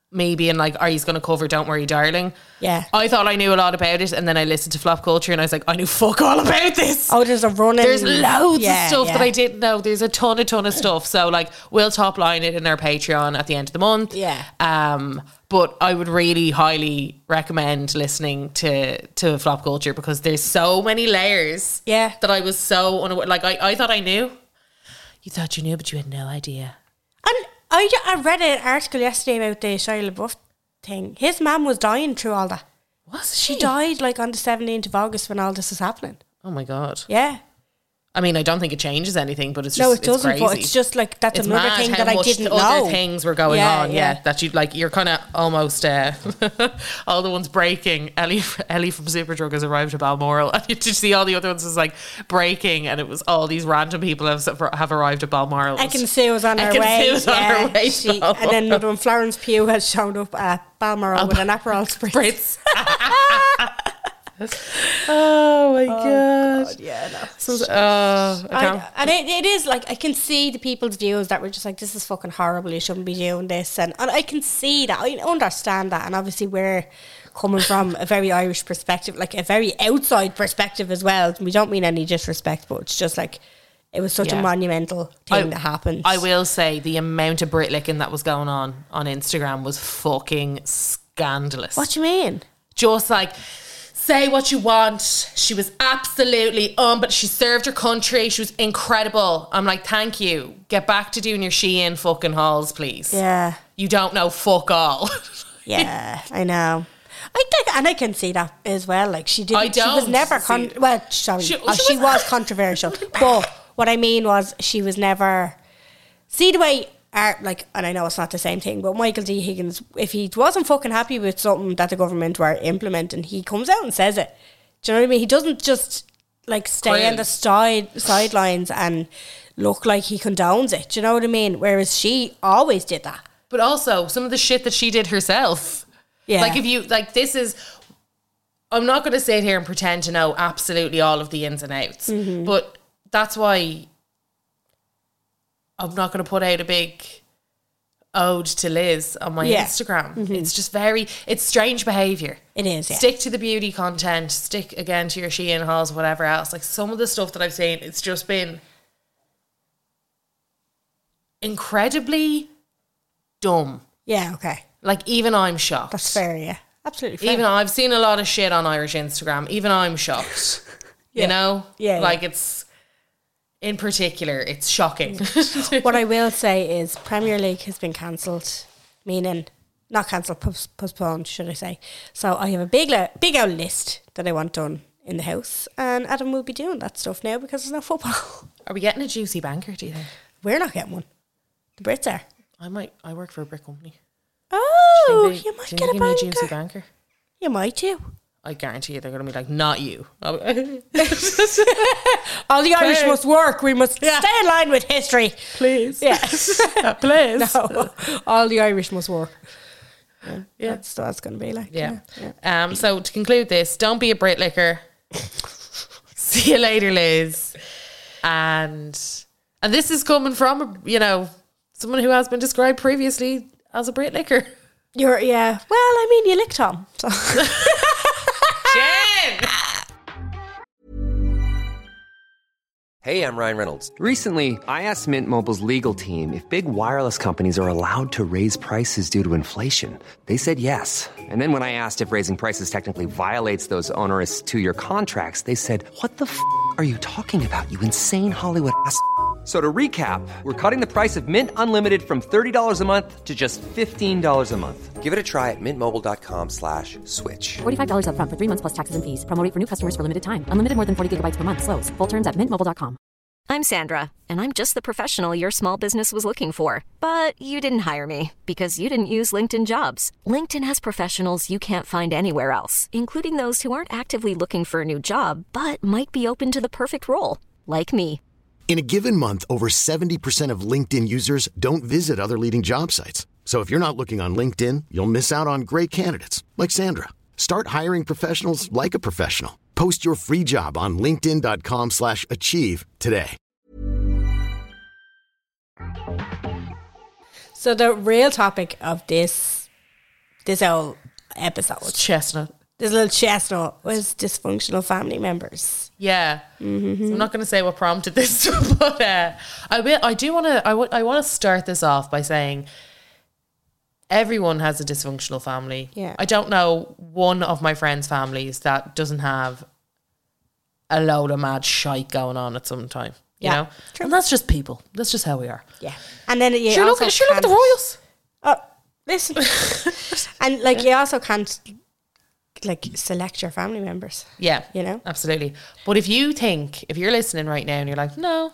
Speaker 3: me being like, are you going to cover Don't Worry Darling?
Speaker 4: Yeah.
Speaker 3: I thought I knew a lot about it, and then I listened to Flop Culture and I was like, I knew fuck all about this.
Speaker 4: Oh, there's a running...
Speaker 3: There's loads
Speaker 4: yeah,
Speaker 3: of stuff
Speaker 4: yeah.
Speaker 3: that I didn't know. There's a ton, a ton of stuff. So like, we'll top line it in our Patreon at the end of the month.
Speaker 4: Yeah.
Speaker 3: Um, but I would really highly recommend listening to, to Flop Culture because there's so many layers.
Speaker 4: Yeah.
Speaker 3: That I was so unaware. Like, I, I thought I knew. You thought you knew, but you had no idea.
Speaker 4: And I, I read an article yesterday about the Shia LaBeouf thing. His mum was dying through all that.
Speaker 3: Was
Speaker 4: She
Speaker 3: she?
Speaker 4: died like on the seventeenth of August when all this was happening.
Speaker 3: Oh my God.
Speaker 4: Yeah.
Speaker 3: I mean, I don't think it changes anything, but it's just
Speaker 4: No, it
Speaker 3: it's
Speaker 4: doesn't,
Speaker 3: crazy.
Speaker 4: but it's just like that's
Speaker 3: It's
Speaker 4: another
Speaker 3: mad
Speaker 4: thing
Speaker 3: how
Speaker 4: that I
Speaker 3: much
Speaker 4: didn't
Speaker 3: the other
Speaker 4: know.
Speaker 3: things were going
Speaker 4: Yeah,
Speaker 3: on, yeah.
Speaker 4: yeah.
Speaker 3: That you like, you're kind of almost uh, all the ones breaking. Ellie, Ellie from Superdrug has arrived at Balmoral, and you just see all the other ones as like breaking, and it was all these random people have have arrived at Balmoral.
Speaker 4: Ekin Sue was on her
Speaker 3: Ekin
Speaker 4: way.
Speaker 3: Sue was on
Speaker 4: yeah,
Speaker 3: her way
Speaker 4: she-
Speaker 3: to
Speaker 4: and then another one, Florence Pugh has shown up at Balmoral with an Aperol spritz.
Speaker 3: Spritz. Oh my god.
Speaker 4: God, yeah, no.
Speaker 3: So, uh, I can't-
Speaker 4: I, and it, it is like I can see the people's views that were just like, this is fucking horrible, you shouldn't be doing this, and, and I can see that, I understand that, and obviously we're coming from a very Irish perspective, like a very outside perspective as well. We don't mean any disrespect, but it's just like it was such
Speaker 3: Yeah.
Speaker 4: a monumental thing
Speaker 3: I-
Speaker 4: that happened.
Speaker 3: I will say the amount of Brit licking that was going on on Instagram was fucking scandalous.
Speaker 4: What do you mean?
Speaker 3: Just like, say what you want. She was absolutely um, but she served her country. She was incredible. I'm like, thank you. Get back to doing your Shein fucking hauls, please.
Speaker 4: Yeah.
Speaker 3: You don't know fuck all.
Speaker 4: Yeah, I know. I think, and I can see that as well. Like she didn't.
Speaker 3: I
Speaker 4: She was
Speaker 3: don't
Speaker 4: never.
Speaker 3: see
Speaker 4: Con-
Speaker 3: it.
Speaker 4: well, sorry,
Speaker 3: She-
Speaker 4: oh,
Speaker 3: she
Speaker 4: she,
Speaker 3: was-
Speaker 4: was controversial. But what I mean was, she was never. See the way, art, like, and I know it's not the same thing, but Michael D. Higgins, if he wasn't fucking happy with something that the government were implementing, he comes out and says it. Do you know what I mean? He doesn't just like stay on the side sidelines and look like he condones it. Do you know what I mean? Whereas she always did that.
Speaker 3: But also some of the shit that she did herself.
Speaker 4: Yeah.
Speaker 3: Like if you like this is I'm not going to sit here and pretend to know absolutely all of the ins and outs.
Speaker 4: Mm-hmm.
Speaker 3: But that's why I'm not going to put out a big ode to Liz on my
Speaker 4: Yeah.
Speaker 3: Instagram.
Speaker 4: Mm-hmm.
Speaker 3: It's just very it's strange behaviour.
Speaker 4: It is, yeah.
Speaker 3: Stick to the beauty content, stick again to your Shein hauls, whatever else. Like some of the stuff that I've seen, it's just been incredibly dumb.
Speaker 4: Yeah, okay.
Speaker 3: Like even I'm shocked.
Speaker 4: That's fair, yeah. Absolutely fair.
Speaker 3: Even I've seen a lot of shit on Irish Instagram. Even I'm shocked.
Speaker 4: Yeah.
Speaker 3: You know?
Speaker 4: Yeah,
Speaker 3: Like
Speaker 4: yeah.
Speaker 3: it's in particular, it's shocking.
Speaker 4: What I will say is Premier League has been cancelled, meaning not cancelled, pos- postponed, should I say. So I have a big, le- big old list that I want done in the house, and Adam will be doing that stuff now because there's no football.
Speaker 3: Are we getting a juicy banker, do you think?
Speaker 4: We're not getting one. The Brits are.
Speaker 3: I might I work for a brick company.
Speaker 4: Oh,
Speaker 3: Do you think they-
Speaker 4: you might
Speaker 3: do
Speaker 4: get
Speaker 3: you
Speaker 4: a
Speaker 3: think they give me
Speaker 4: banker.
Speaker 3: a juicy banker?
Speaker 4: You might too.
Speaker 3: I guarantee you they're going to be like, not you.
Speaker 4: All the Irish
Speaker 3: Please.
Speaker 4: must work. We must
Speaker 3: Yeah.
Speaker 4: stay in line with history.
Speaker 3: Please.
Speaker 4: Yeah.
Speaker 3: Please.
Speaker 4: No, all the Irish must work. Yeah,
Speaker 3: Yeah.
Speaker 4: That's what it's going to be like.
Speaker 3: Yeah. Um, so to conclude this, don't be a Brit licker. See you later, Liz. And and this is coming from, you know, someone who has been described previously as a Brit licker.
Speaker 4: You're, yeah. Well, I mean, you licked Tom. So.
Speaker 3: Jen!
Speaker 5: Hey, I'm Ryan Reynolds. Recently, I asked Mint Mobile's legal team if big wireless companies are allowed to raise prices due to inflation. They said yes. And then when I asked if raising prices technically violates those onerous two-year contracts, they said, "What the f*** are you talking about, you insane Hollywood ass?" So to recap, we're cutting the price of Mint Unlimited from thirty dollars a month to just fifteen dollars a month. Give it a try at mintmobile.com slash switch.
Speaker 6: forty-five dollars up front for three months plus taxes and fees. Promo rate for new customers for limited time. Unlimited more than forty gigabytes per month. Slows full terms at mint mobile dot com.
Speaker 7: I'm Sandra, and I'm just the professional your small business was looking for. But you didn't hire me because you didn't use LinkedIn Jobs. LinkedIn has professionals you can't find anywhere else, including those who aren't actively looking for a new job, but might be open to the perfect role, like me.
Speaker 2: In a given month, over seventy percent of LinkedIn users don't visit other leading job sites. So if you're not looking on LinkedIn, you'll miss out on great candidates like Sandra. Start hiring professionals like a professional. Post your free job on linkedin.com slash achieve today.
Speaker 4: So the real topic of this this whole episode.
Speaker 3: Chestnut.
Speaker 4: This little chestnut was dysfunctional family members.
Speaker 3: Yeah. Mm-hmm. So I'm not going to say what prompted this, but uh, I will. I do want to. I, w- I want to start this off by saying everyone has a dysfunctional family.
Speaker 4: Yeah.
Speaker 3: I don't know one of my friends' families that doesn't have a load of mad shite going on at some time. You
Speaker 4: Yeah,
Speaker 3: know,
Speaker 4: true.
Speaker 3: and that's just people. That's just how we are.
Speaker 4: Yeah. And then you
Speaker 3: Sure, look
Speaker 4: also
Speaker 3: at sure look at the
Speaker 4: can't-
Speaker 3: Royals.
Speaker 4: Oh, listen. And like you also can't like select your family members.
Speaker 3: Yeah,
Speaker 4: You know?
Speaker 3: absolutely. But if you think, if you're listening right now and you're like, no,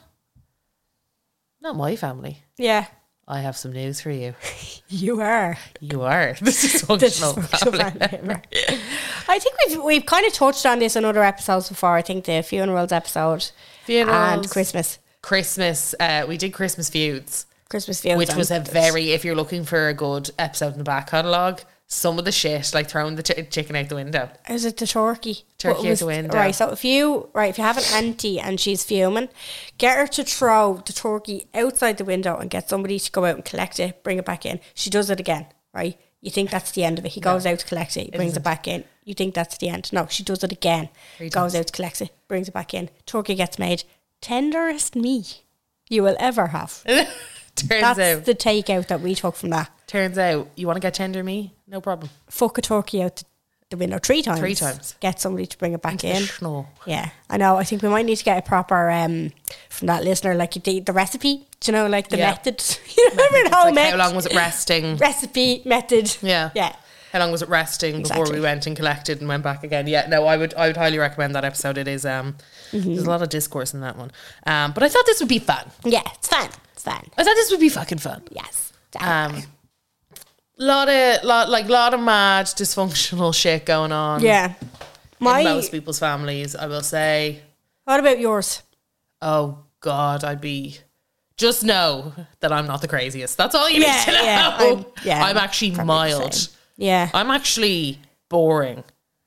Speaker 3: not my family,
Speaker 4: Yeah.
Speaker 3: I have some news for you.
Speaker 4: You are.
Speaker 3: You are the dysfunctional
Speaker 4: Dysfunctional
Speaker 3: family.
Speaker 4: family member. I think we've we've kind of touched on this in other episodes before. I think the funerals episode
Speaker 3: Funerals.
Speaker 4: and Christmas.
Speaker 3: Christmas, uh, we did Christmas feuds,
Speaker 4: Christmas feuds.
Speaker 3: which was a
Speaker 4: and-
Speaker 3: very, if you're looking for a good episode in the back catalogue, some of the shit, like throwing the ch- chicken out the window.
Speaker 4: Is it the turkey?
Speaker 3: Turkey
Speaker 4: What
Speaker 3: out
Speaker 4: was-
Speaker 3: the window.
Speaker 4: Right, so if you right, if you have an auntie and she's fuming, get her to throw the turkey outside the window and get somebody to go out and collect it, bring it back in. She does it again, right? You think that's the end of it. He goes out to collect it, he brings it back in. You think that's the end. No, she does it again.
Speaker 3: Three
Speaker 4: goes
Speaker 3: times.
Speaker 4: out, collects it, brings it back in. Turkey gets made. Tenderest meat you will ever have.
Speaker 3: Turns
Speaker 4: That's
Speaker 3: out,
Speaker 4: the takeout that we took from that.
Speaker 3: turns out, you want to get tender me? No problem.
Speaker 4: Fuck a turkey out the- the window three times.
Speaker 3: Three times.
Speaker 4: Get somebody to bring it back
Speaker 3: Into the
Speaker 4: in.
Speaker 3: schnoll.
Speaker 4: Yeah, I know. I think we might need to get a proper um from that listener, like the the recipe. Do you know, like the
Speaker 3: Yeah.
Speaker 4: method? You remember
Speaker 3: It's
Speaker 4: the whole
Speaker 3: like
Speaker 4: method?
Speaker 3: how long was it resting?
Speaker 4: Recipe method.
Speaker 3: Yeah.
Speaker 4: yeah.
Speaker 3: How long was it resting before
Speaker 4: Exactly.
Speaker 3: we went and collected and went back again? Yeah, no, I would I would highly recommend that episode. It is um
Speaker 4: Mm-hmm.
Speaker 3: there's a lot of discourse in that one. Um but I thought this would be fun.
Speaker 4: Yeah, it's fun. It's fun.
Speaker 3: I thought this would be fucking fun.
Speaker 4: Yes.
Speaker 3: Um
Speaker 4: definitely.
Speaker 3: lot of lot like lot of mad dysfunctional shit going on
Speaker 4: yeah. My.
Speaker 3: in most people's families, I will say.
Speaker 4: What about yours?
Speaker 3: Oh God, I'd be just know that I'm not the craziest. That's all you
Speaker 4: Yeah,
Speaker 3: need to know.
Speaker 4: yeah, I'm- yeah,
Speaker 3: I'm actually
Speaker 4: probably the
Speaker 3: mild.
Speaker 4: same. Yeah.
Speaker 3: I'm actually boring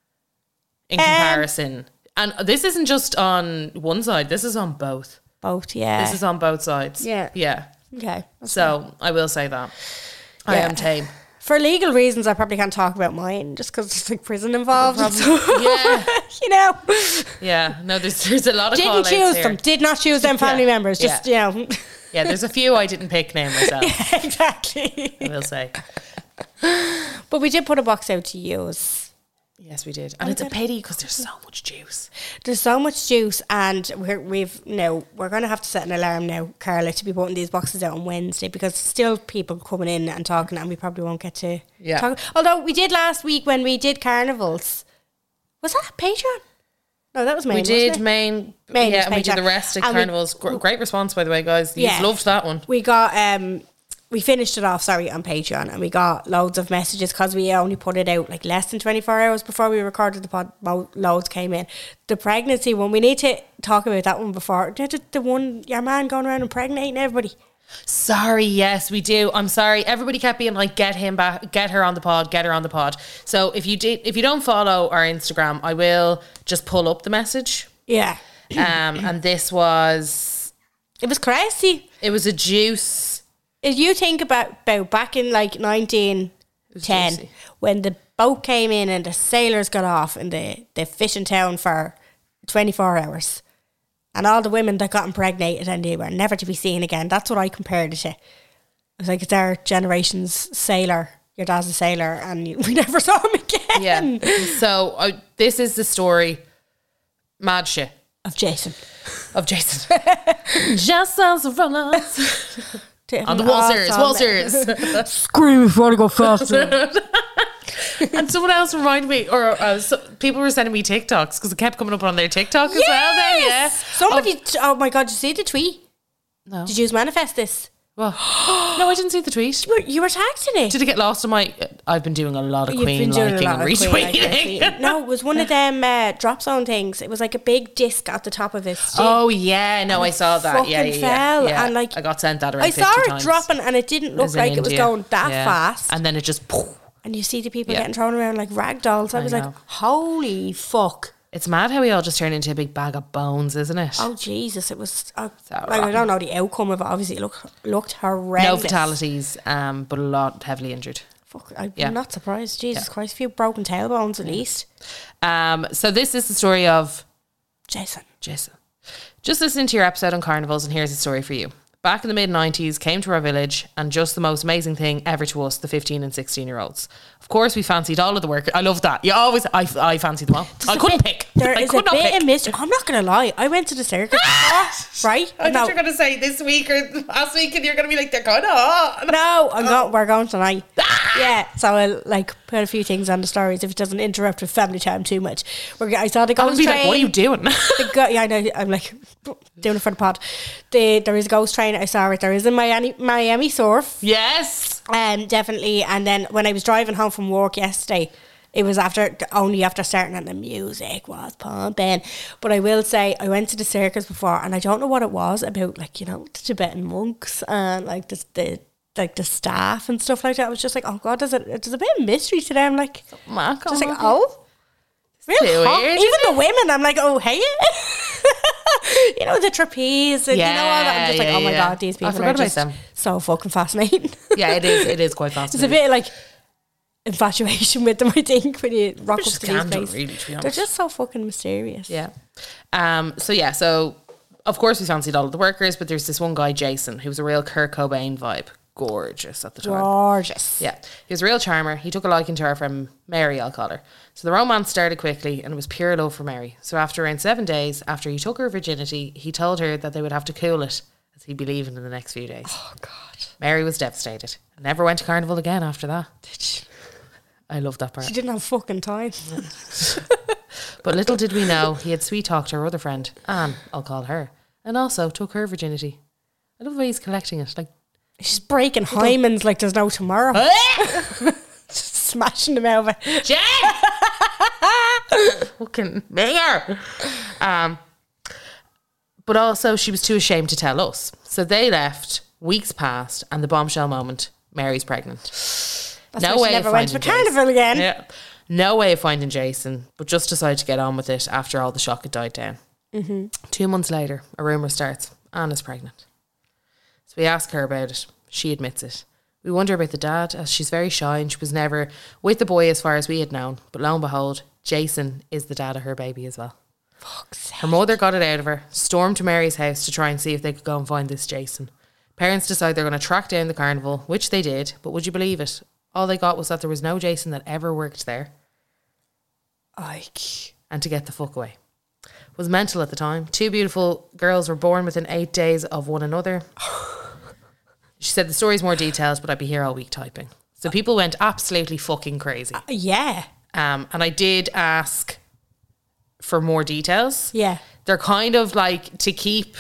Speaker 3: in
Speaker 4: Um,
Speaker 3: comparison. And this isn't just on one side, this is on both.
Speaker 4: Both. Yeah.
Speaker 3: This is on both sides.
Speaker 4: Yeah.
Speaker 3: Yeah.
Speaker 4: okay.
Speaker 3: So I will say that. I
Speaker 4: Yeah.
Speaker 3: am tame.
Speaker 4: For legal reasons, I probably can't talk about mine just because there's like prison involved. and stuff.
Speaker 3: Yeah.
Speaker 4: you know.
Speaker 3: Yeah. No, there's there's a lot of
Speaker 4: Didn't
Speaker 3: call-outs
Speaker 4: choose
Speaker 3: here.
Speaker 4: them. Did not choose them family
Speaker 3: Yeah.
Speaker 4: members. Just
Speaker 3: Yeah.
Speaker 4: you know.
Speaker 3: Yeah, there's a few I didn't pick name myself,
Speaker 4: exactly.
Speaker 3: I will say.
Speaker 4: But we did put a box out to use.
Speaker 3: Yes, we did. And it's a pity because there's so much juice.
Speaker 4: There's so much juice, and we're, we've no. We're going to have to set an alarm now, Carla, to be putting these boxes out on Wednesday because still people coming in and talking, and we probably won't get to
Speaker 3: Yeah.
Speaker 4: talk. Although we did last week when we did carnivals. Was that Patreon? No, that was main.
Speaker 3: We did
Speaker 4: wasn't it?
Speaker 3: main,
Speaker 4: Main
Speaker 3: yeah,
Speaker 4: was
Speaker 3: and we did
Speaker 4: Patreon.
Speaker 3: the rest of
Speaker 4: And we-
Speaker 3: carnivals. Gr- Great response, by the way, guys. You
Speaker 4: Yeah.
Speaker 3: loved that one.
Speaker 4: We got um we finished it off, sorry, on Patreon, and we got loads of messages because we only put it out like less than twenty-four hours before we recorded the pod. Mo- loads came in. The pregnancy one, we need to talk about that one before. The, the, the one, your man going around impregnating everybody.
Speaker 3: Sorry, yes, we do. I'm sorry. Everybody kept being like, get him back, get her on the pod, get her on the pod. So if you did, if you don't follow our Instagram, I will just pull up the message.
Speaker 4: Yeah.
Speaker 3: Um, and this was,
Speaker 4: It was crazy.
Speaker 3: it was a juice.
Speaker 4: If you think about, about back in like nineteen ten,
Speaker 3: juicy.
Speaker 4: when the boat came in and the sailors got off in the, the fishing town for twenty-four hours, and all the women that got impregnated and they were never to be seen again, that's what I compared it to. It was like, it's our generation's sailor. Your dad's a sailor, and you, we never saw him again.
Speaker 3: Yeah. So uh, this is the story, mad shit,
Speaker 4: Of Jason.
Speaker 3: of Jason. Just as from us. On the waltzers, waltzers.
Speaker 4: Scream if you want to go faster.
Speaker 3: And someone else reminded me, or uh, so, people were sending me TikToks because it kept coming up on their TikTok as well. Then, yeah.
Speaker 4: Somebody, t- oh my God, did you see the tweet?
Speaker 3: No.
Speaker 4: Did you manifest this?
Speaker 3: Well, no, I didn't see the tweet.
Speaker 4: You were, you were tagged in it.
Speaker 3: Did it get lost in my? I've been doing a lot of
Speaker 4: You've
Speaker 3: Queen
Speaker 4: been doing a
Speaker 3: liking
Speaker 4: lot
Speaker 3: and
Speaker 4: of Queen liking and
Speaker 3: retweeting.
Speaker 4: retweeting. No, it was one of them uh, drop zone things. It was like a big disc at the top of his stick.
Speaker 3: Oh yeah, no, I saw that. Yeah, yeah,
Speaker 4: fucking
Speaker 3: yeah,
Speaker 4: fell,
Speaker 3: yeah.
Speaker 4: and, like,
Speaker 3: I got sent that around
Speaker 4: I saw
Speaker 3: fifty
Speaker 4: it
Speaker 3: times.
Speaker 4: dropping, and it didn't look
Speaker 3: was in
Speaker 4: like it was
Speaker 3: India.
Speaker 4: going that
Speaker 3: Yeah.
Speaker 4: fast.
Speaker 3: and then it just.
Speaker 4: And you see the people
Speaker 3: Yeah.
Speaker 4: getting thrown around like rag dolls. I
Speaker 3: I
Speaker 4: was
Speaker 3: know.
Speaker 4: like, holy fuck.
Speaker 3: It's mad how we all just turned into a big bag of bones, isn't it?
Speaker 4: Oh, Jesus. It was, uh,
Speaker 3: So
Speaker 4: like, I
Speaker 3: rotten.
Speaker 4: don't know the outcome of it. Obviously, it looked, looked horrendous.
Speaker 3: No fatalities, um, but a lot heavily injured.
Speaker 4: Fuck, I'm
Speaker 3: Yeah.
Speaker 4: not surprised. Jesus
Speaker 3: Yeah.
Speaker 4: Christ, a few broken tailbones at least.
Speaker 3: Um, so this is the story of
Speaker 4: Jason.
Speaker 3: Jason. Just listen to your episode on carnivals, and here's a story for you. Back in the mid nineties, came to our village, and just the most amazing thing ever to us, the fifteen and sixteen year olds. Of course, we fancied all of the workers. I love that. You always, I, I fancied them all.
Speaker 4: There's
Speaker 3: I
Speaker 4: a
Speaker 3: couldn't
Speaker 4: bit-
Speaker 3: pick.
Speaker 4: There
Speaker 3: I
Speaker 4: is
Speaker 3: could
Speaker 4: a
Speaker 3: not
Speaker 4: bit
Speaker 3: pick.
Speaker 4: of mystery. I'm not going to lie. I went to the circus before, right?
Speaker 3: I
Speaker 4: no,
Speaker 3: thought you were going to say this week or last week, and you're going to be like, they're kind of hot.
Speaker 4: no, I'm go- we're going tonight. Yeah, so I'll like put a few things on the stories if it doesn't interrupt with family time too much. We're, g- I saw the
Speaker 3: I would
Speaker 4: ghost
Speaker 3: be
Speaker 4: train.
Speaker 3: like, what are you doing?
Speaker 4: The go- yeah, I know. I'm like doing it for the pod. The, there is a ghost train. I saw it. There is a Miami Miami surf.
Speaker 3: Yes.
Speaker 4: Um, definitely. And then when I was driving home from work yesterday, it was after only after starting, and the music was pumping. But I will say, I went to the circus before, and I don't know what it was about, like, you know, the Tibetan monks and like the the like the staff and stuff like that. I was just like, oh god, there's a there's a bit of mystery to them. Like,
Speaker 3: Mark,
Speaker 4: just like,
Speaker 3: oh.
Speaker 4: oh, real
Speaker 3: too
Speaker 4: hot.
Speaker 3: weird,
Speaker 4: Even
Speaker 3: isn't
Speaker 4: the women, I'm like, oh hey. You know, the trapeze and you know all that. I'm just like,
Speaker 3: Yeah,
Speaker 4: oh my
Speaker 3: yeah,
Speaker 4: god, these
Speaker 3: I
Speaker 4: people
Speaker 3: forgot
Speaker 4: are
Speaker 3: about
Speaker 4: just
Speaker 3: them.
Speaker 4: so fucking fascinating.
Speaker 3: Yeah, it is. It is quite
Speaker 4: There's a
Speaker 3: fascinating.
Speaker 4: bit of, like, infatuation with them, I think, when you rock up
Speaker 3: just
Speaker 4: to these
Speaker 3: scandal,
Speaker 4: places.
Speaker 3: really, to be
Speaker 4: They're
Speaker 3: honest.
Speaker 4: just so fucking mysterious.
Speaker 3: Yeah. Um. So yeah. So of course we fancied all of the workers, but there's this one guy, Jason, who was a real Kurt Cobain vibe. Gorgeous at the time.
Speaker 4: Gorgeous.
Speaker 3: Yeah. He was a real charmer. He took a liking to our friend Mary, I'll call her. So the romance started quickly, and it was pure love for Mary. So after around seven days, after he took her virginity, he told her that they would have to cool it, as he'd be leaving in the next few days.
Speaker 4: Oh god.
Speaker 3: Mary was devastated. Never went to carnival again after that.
Speaker 4: Did she?
Speaker 3: I love that part.
Speaker 4: She didn't have fucking time.
Speaker 3: But little did we know, he had sweet talked her other friend, Anne, I'll call her, and also took her virginity. I love the way he's collecting it. Like,
Speaker 4: She's breaking hymens like there's no tomorrow. Just smashing them over.
Speaker 3: Jen! Fucking mayor. Um, but also, she was too ashamed to tell us. So they left, weeks passed, and the bombshell moment, Mary's pregnant.
Speaker 4: That's
Speaker 3: No
Speaker 4: why
Speaker 3: way
Speaker 4: she
Speaker 3: of
Speaker 4: never went to
Speaker 3: finding
Speaker 4: carnival
Speaker 3: Jason.
Speaker 4: again.
Speaker 3: Yeah. No way of finding Jason, but just decided to get on with it after all the shock had died down. Mm-hmm. Two months later, a rumour starts. Anna's pregnant. So we ask her about it. She admits it. We wonder about the dad, as she's very shy and she was never with the boy as far as we had known. But lo and behold, Jason is the dad of her baby as well.
Speaker 4: Fuck's sake.
Speaker 3: Her mother got it out of her, stormed to Mary's house to try and see if they could go and find this Jason. Parents decide they're going to track down the carnival, which they did, but would you believe it? All they got was that there was no Jason that ever worked there.
Speaker 4: Ike.
Speaker 3: And to get the fuck away. It was mental at the time. Two beautiful girls were born within eight days of one another. She said the story's more details, but I'd be here all week typing. So people went absolutely fucking crazy.
Speaker 4: Yeah.
Speaker 3: Um, and I did ask for more details.
Speaker 4: Yeah.
Speaker 3: They're kind of like to keep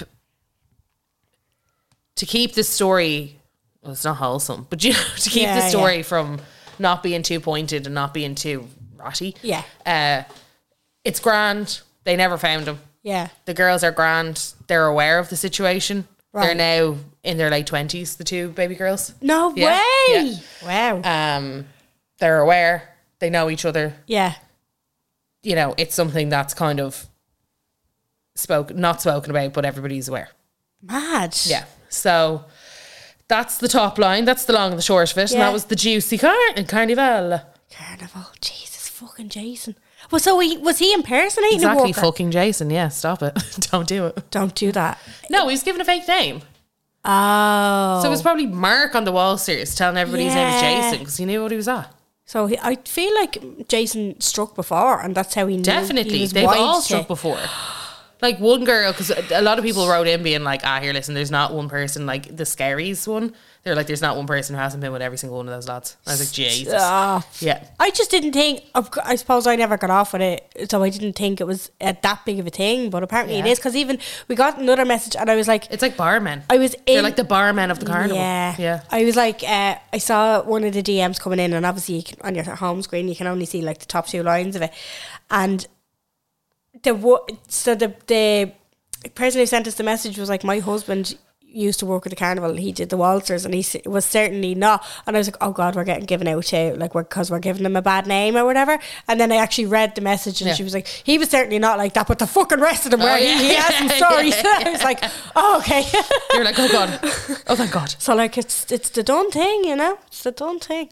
Speaker 3: to keep the story. Well, it's not wholesome, but you know, to keep
Speaker 4: Yeah,
Speaker 3: the story
Speaker 4: yeah.
Speaker 3: from not being too pointed and not being too ratty.
Speaker 4: Yeah.
Speaker 3: Uh, it's grand. They never found him.
Speaker 4: Yeah.
Speaker 3: The girls are grand. They're aware of the situation. They're
Speaker 4: Right.
Speaker 3: now in their late twenties, the two baby girls.
Speaker 4: No
Speaker 3: Yeah,
Speaker 4: way. Wow.
Speaker 3: Um, they're aware. They know each other.
Speaker 4: yeah.
Speaker 3: You know, it's something that's kind of spoke not spoken about, but everybody's aware.
Speaker 4: Mad.
Speaker 3: Yeah. So that's the top line. That's the long and the short of it. And
Speaker 4: Yeah.
Speaker 3: that was the juicy car and carnival.
Speaker 4: Carnival. Jesus fucking Jason. Well, so he, was he impersonating a
Speaker 3: Exactly,
Speaker 4: worker?
Speaker 3: fucking Jason. Yeah, stop it. Don't do it.
Speaker 4: Don't do that.
Speaker 3: No, he was given a fake name.
Speaker 4: Oh.
Speaker 3: So it was probably Mark on the wall series telling everybody his name was
Speaker 4: Yeah.
Speaker 3: Jason because he knew what he was at.
Speaker 4: So he, I feel like Jason struck before, and that's how he knew.
Speaker 3: Definitely.
Speaker 4: he was
Speaker 3: They've
Speaker 4: wide
Speaker 3: all
Speaker 4: to-
Speaker 3: struck before. Like one girl, because a lot of people wrote in being like, ah, here, listen, there's not one person, like the Scaries one. They're like, there's not one person who hasn't been with every single one of those lads. I was like, Jesus.
Speaker 4: Ah.
Speaker 3: Yeah.
Speaker 4: I just didn't think. of cou- I suppose I never got off with it, so I didn't think it was uh, that big of a thing. But apparently it
Speaker 3: Yeah.
Speaker 4: is, because even we got another message, and I was like,
Speaker 3: It's like barmen.
Speaker 4: I was
Speaker 3: They're
Speaker 4: in-
Speaker 3: like the barmen of the carnival.
Speaker 4: Yeah,
Speaker 3: Yeah.
Speaker 4: I was like, uh, I saw one of the D Ms coming in, and obviously you can, on your home screen you can only see like the top two lines of it, and the wo- so the the person who sent us the message was like, my husband used to work at the carnival. He did the waltzers, and he s- was certainly not. And I was like, oh god, we're getting given out to like we're because we're giving him a bad name or whatever. And then I actually read the message, and
Speaker 3: Yeah.
Speaker 4: she was like, he was certainly not like that, but the fucking rest of them were.
Speaker 3: yeah.
Speaker 4: He, he has some stories. I was like, oh okay.
Speaker 3: You're like, oh God. Oh, thank God.
Speaker 4: So like it's it's the done thing, you know. It's the done thing.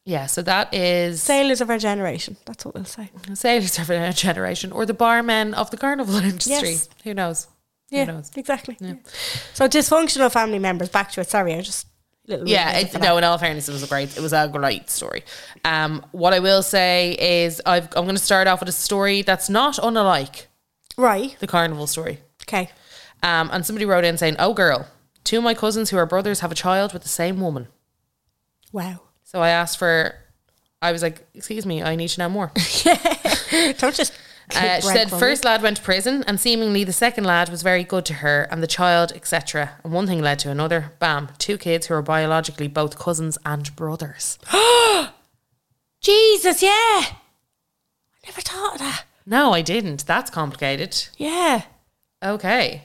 Speaker 3: Yeah, so that is
Speaker 4: Sailors of our generation. That's what we'll say.
Speaker 3: sailors of our generation, or the barmen of the carnival industry.
Speaker 4: Yes.
Speaker 3: Who knows?
Speaker 4: Yeah,
Speaker 3: Who knows?
Speaker 4: exactly. Yeah. So dysfunctional family members. Back to it. Sorry, I just little
Speaker 3: Yeah,
Speaker 4: reason
Speaker 3: it,
Speaker 4: for
Speaker 3: no.
Speaker 4: that.
Speaker 3: In all fairness, it was a great. It was a great story. Um, what I will say is, I've, I'm going to start off with a story that's not unlike
Speaker 4: Right.
Speaker 3: the carnival story.
Speaker 4: Okay.
Speaker 3: Um, and somebody wrote in saying, "Oh, girl, two of my cousins who are brothers have a child with the same woman."
Speaker 4: Wow.
Speaker 3: So I asked for. I was like, "Excuse me, I need to know more."
Speaker 4: Don't just.
Speaker 3: Uh, she said first lad went to prison and seemingly the second lad was very good to her and the child, et cetera. And one thing led to another. Bam. Two kids who are biologically both cousins and brothers.
Speaker 4: Jesus, yeah. I never thought of that.
Speaker 3: No, I didn't. That's complicated.
Speaker 4: Yeah.
Speaker 3: Okay.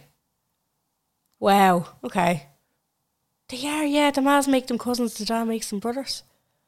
Speaker 4: Wow. Okay. They are, yeah. The mas make them cousins, the dad makes them brothers.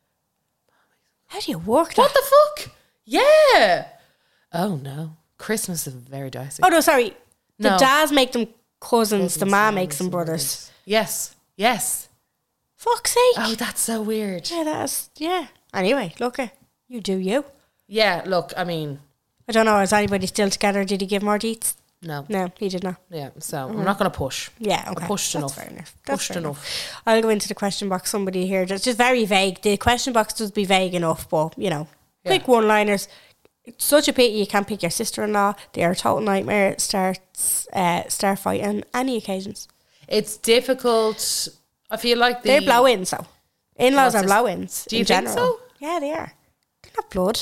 Speaker 4: How do you work that?
Speaker 3: What the fuck? Yeah. Oh no. Christmas is very dicey.
Speaker 4: Oh, no, sorry. The
Speaker 3: No.
Speaker 4: dads make them cousins, the
Speaker 3: Cousins,
Speaker 4: ma
Speaker 3: yeah,
Speaker 4: makes them
Speaker 3: some
Speaker 4: brothers.
Speaker 3: Yes. Yes.
Speaker 4: Fuck's sake.
Speaker 3: Oh, that's so weird.
Speaker 4: Yeah, that's, yeah. Anyway, look, uh, you do you.
Speaker 3: Yeah, look, I mean,
Speaker 4: I don't know, is anybody still together? Did he give more deets?
Speaker 3: no.
Speaker 4: No, he did not.
Speaker 3: Yeah, so I'm not going to push.
Speaker 4: Yeah,
Speaker 3: I
Speaker 4: okay.
Speaker 3: pushed
Speaker 4: That's
Speaker 3: enough.
Speaker 4: fair enough. That's
Speaker 3: Pushed
Speaker 4: fair
Speaker 3: enough.
Speaker 4: I'll go into the question box. Somebody here, just, just very vague. The question box does be vague enough, but, you know,
Speaker 3: Yeah.
Speaker 4: quick one-liners. It's such a pity you can't pick your sister-in-law. They are a total nightmare. It starts, uh, start fight on any occasions.
Speaker 3: It's difficult. I feel like the,
Speaker 4: They're blow-ins, though. In-laws
Speaker 3: What's
Speaker 4: are
Speaker 3: this?
Speaker 4: blow-ins
Speaker 3: Do you
Speaker 4: in
Speaker 3: think
Speaker 4: general.
Speaker 3: so?
Speaker 4: Yeah, they are. They're not blood.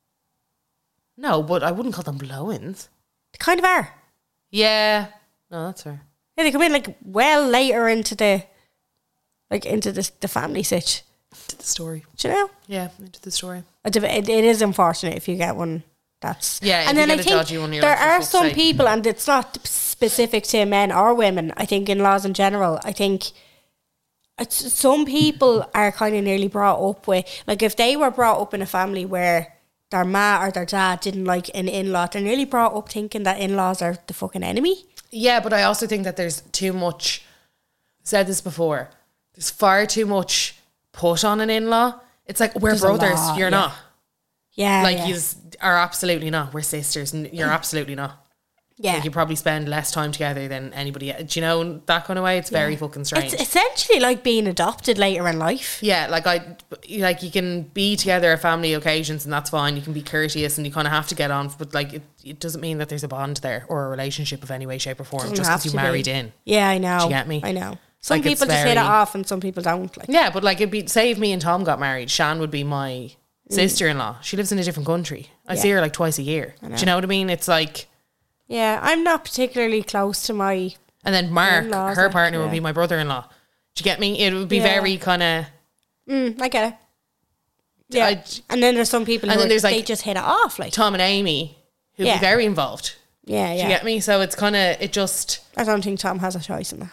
Speaker 3: No, but I wouldn't call them blow-ins.
Speaker 4: They kind of are.
Speaker 3: Yeah. No, that's fair.
Speaker 4: Yeah, they come in like well later into the, like into the the family sitch.
Speaker 3: To the story.
Speaker 4: Do you know?
Speaker 3: Yeah, into the story.
Speaker 4: It, it, it is unfortunate if you get one that's
Speaker 3: Yeah, if
Speaker 4: and
Speaker 3: you
Speaker 4: then
Speaker 3: get
Speaker 4: I
Speaker 3: a
Speaker 4: think
Speaker 3: dodgy one, you're
Speaker 4: there
Speaker 3: like, for
Speaker 4: are
Speaker 3: fuck's
Speaker 4: some
Speaker 3: sake.
Speaker 4: people, and it's not specific to men or women. I think in laws in general, I think it's, some people are kind of nearly brought up with, like, if they were brought up in a family where their ma or their dad didn't like an in-law, they're nearly brought up thinking that in-laws are the fucking enemy.
Speaker 3: Yeah, but I also think that there's too much. Said this before. There's far too much put on an in-law. It's like we're
Speaker 4: There's a
Speaker 3: brothers.
Speaker 4: lot,
Speaker 3: You're
Speaker 4: yeah.
Speaker 3: not.
Speaker 4: Yeah,
Speaker 3: Like
Speaker 4: yeah.
Speaker 3: you are absolutely not. We're sisters, and you're absolutely not.
Speaker 4: yeah.
Speaker 3: Like you probably spend less time together than anybody. Do you know that kind of way? It's very fucking strange.
Speaker 4: It's essentially like being adopted later in life.
Speaker 3: Yeah, like I, like you can be together at family occasions and that's fine. You can be courteous and you kind of have to get on, but like it, it doesn't mean that there's a bond there or a relationship of any way, shape, or form
Speaker 4: Doesn't
Speaker 3: just
Speaker 4: have
Speaker 3: because you
Speaker 4: to be.
Speaker 3: married in.
Speaker 4: Yeah, I know.
Speaker 3: Do you get me?
Speaker 4: I know. Some
Speaker 3: Like, it's
Speaker 4: people just hit it
Speaker 3: very-
Speaker 4: off and some people don't. Like,
Speaker 3: Yeah, but like it'd be say if me and Tom got married, Shan would be my sister-in-law. She lives in a different country. I
Speaker 4: Yeah.
Speaker 3: see her like twice a year. Do you know what I mean? It's like,
Speaker 4: yeah, I'm not particularly close to my.
Speaker 3: and then Mark,
Speaker 4: In-laws,
Speaker 3: her
Speaker 4: like,
Speaker 3: partner, would
Speaker 4: yeah.
Speaker 3: be my brother-in-law. Do you get me? It would be
Speaker 4: Yeah.
Speaker 3: very kind of.
Speaker 4: Mm, I get it. Yeah,
Speaker 3: I-
Speaker 4: and then there's some people
Speaker 3: And
Speaker 4: who
Speaker 3: then
Speaker 4: are,
Speaker 3: there's, like,
Speaker 4: they just hit it off. Like,
Speaker 3: Tom and Amy, who'd
Speaker 4: Yeah.
Speaker 3: be very involved.
Speaker 4: yeah,
Speaker 3: Do
Speaker 4: yeah.
Speaker 3: you get me? So it's kind of it just.
Speaker 4: I don't think Tom has a choice in that.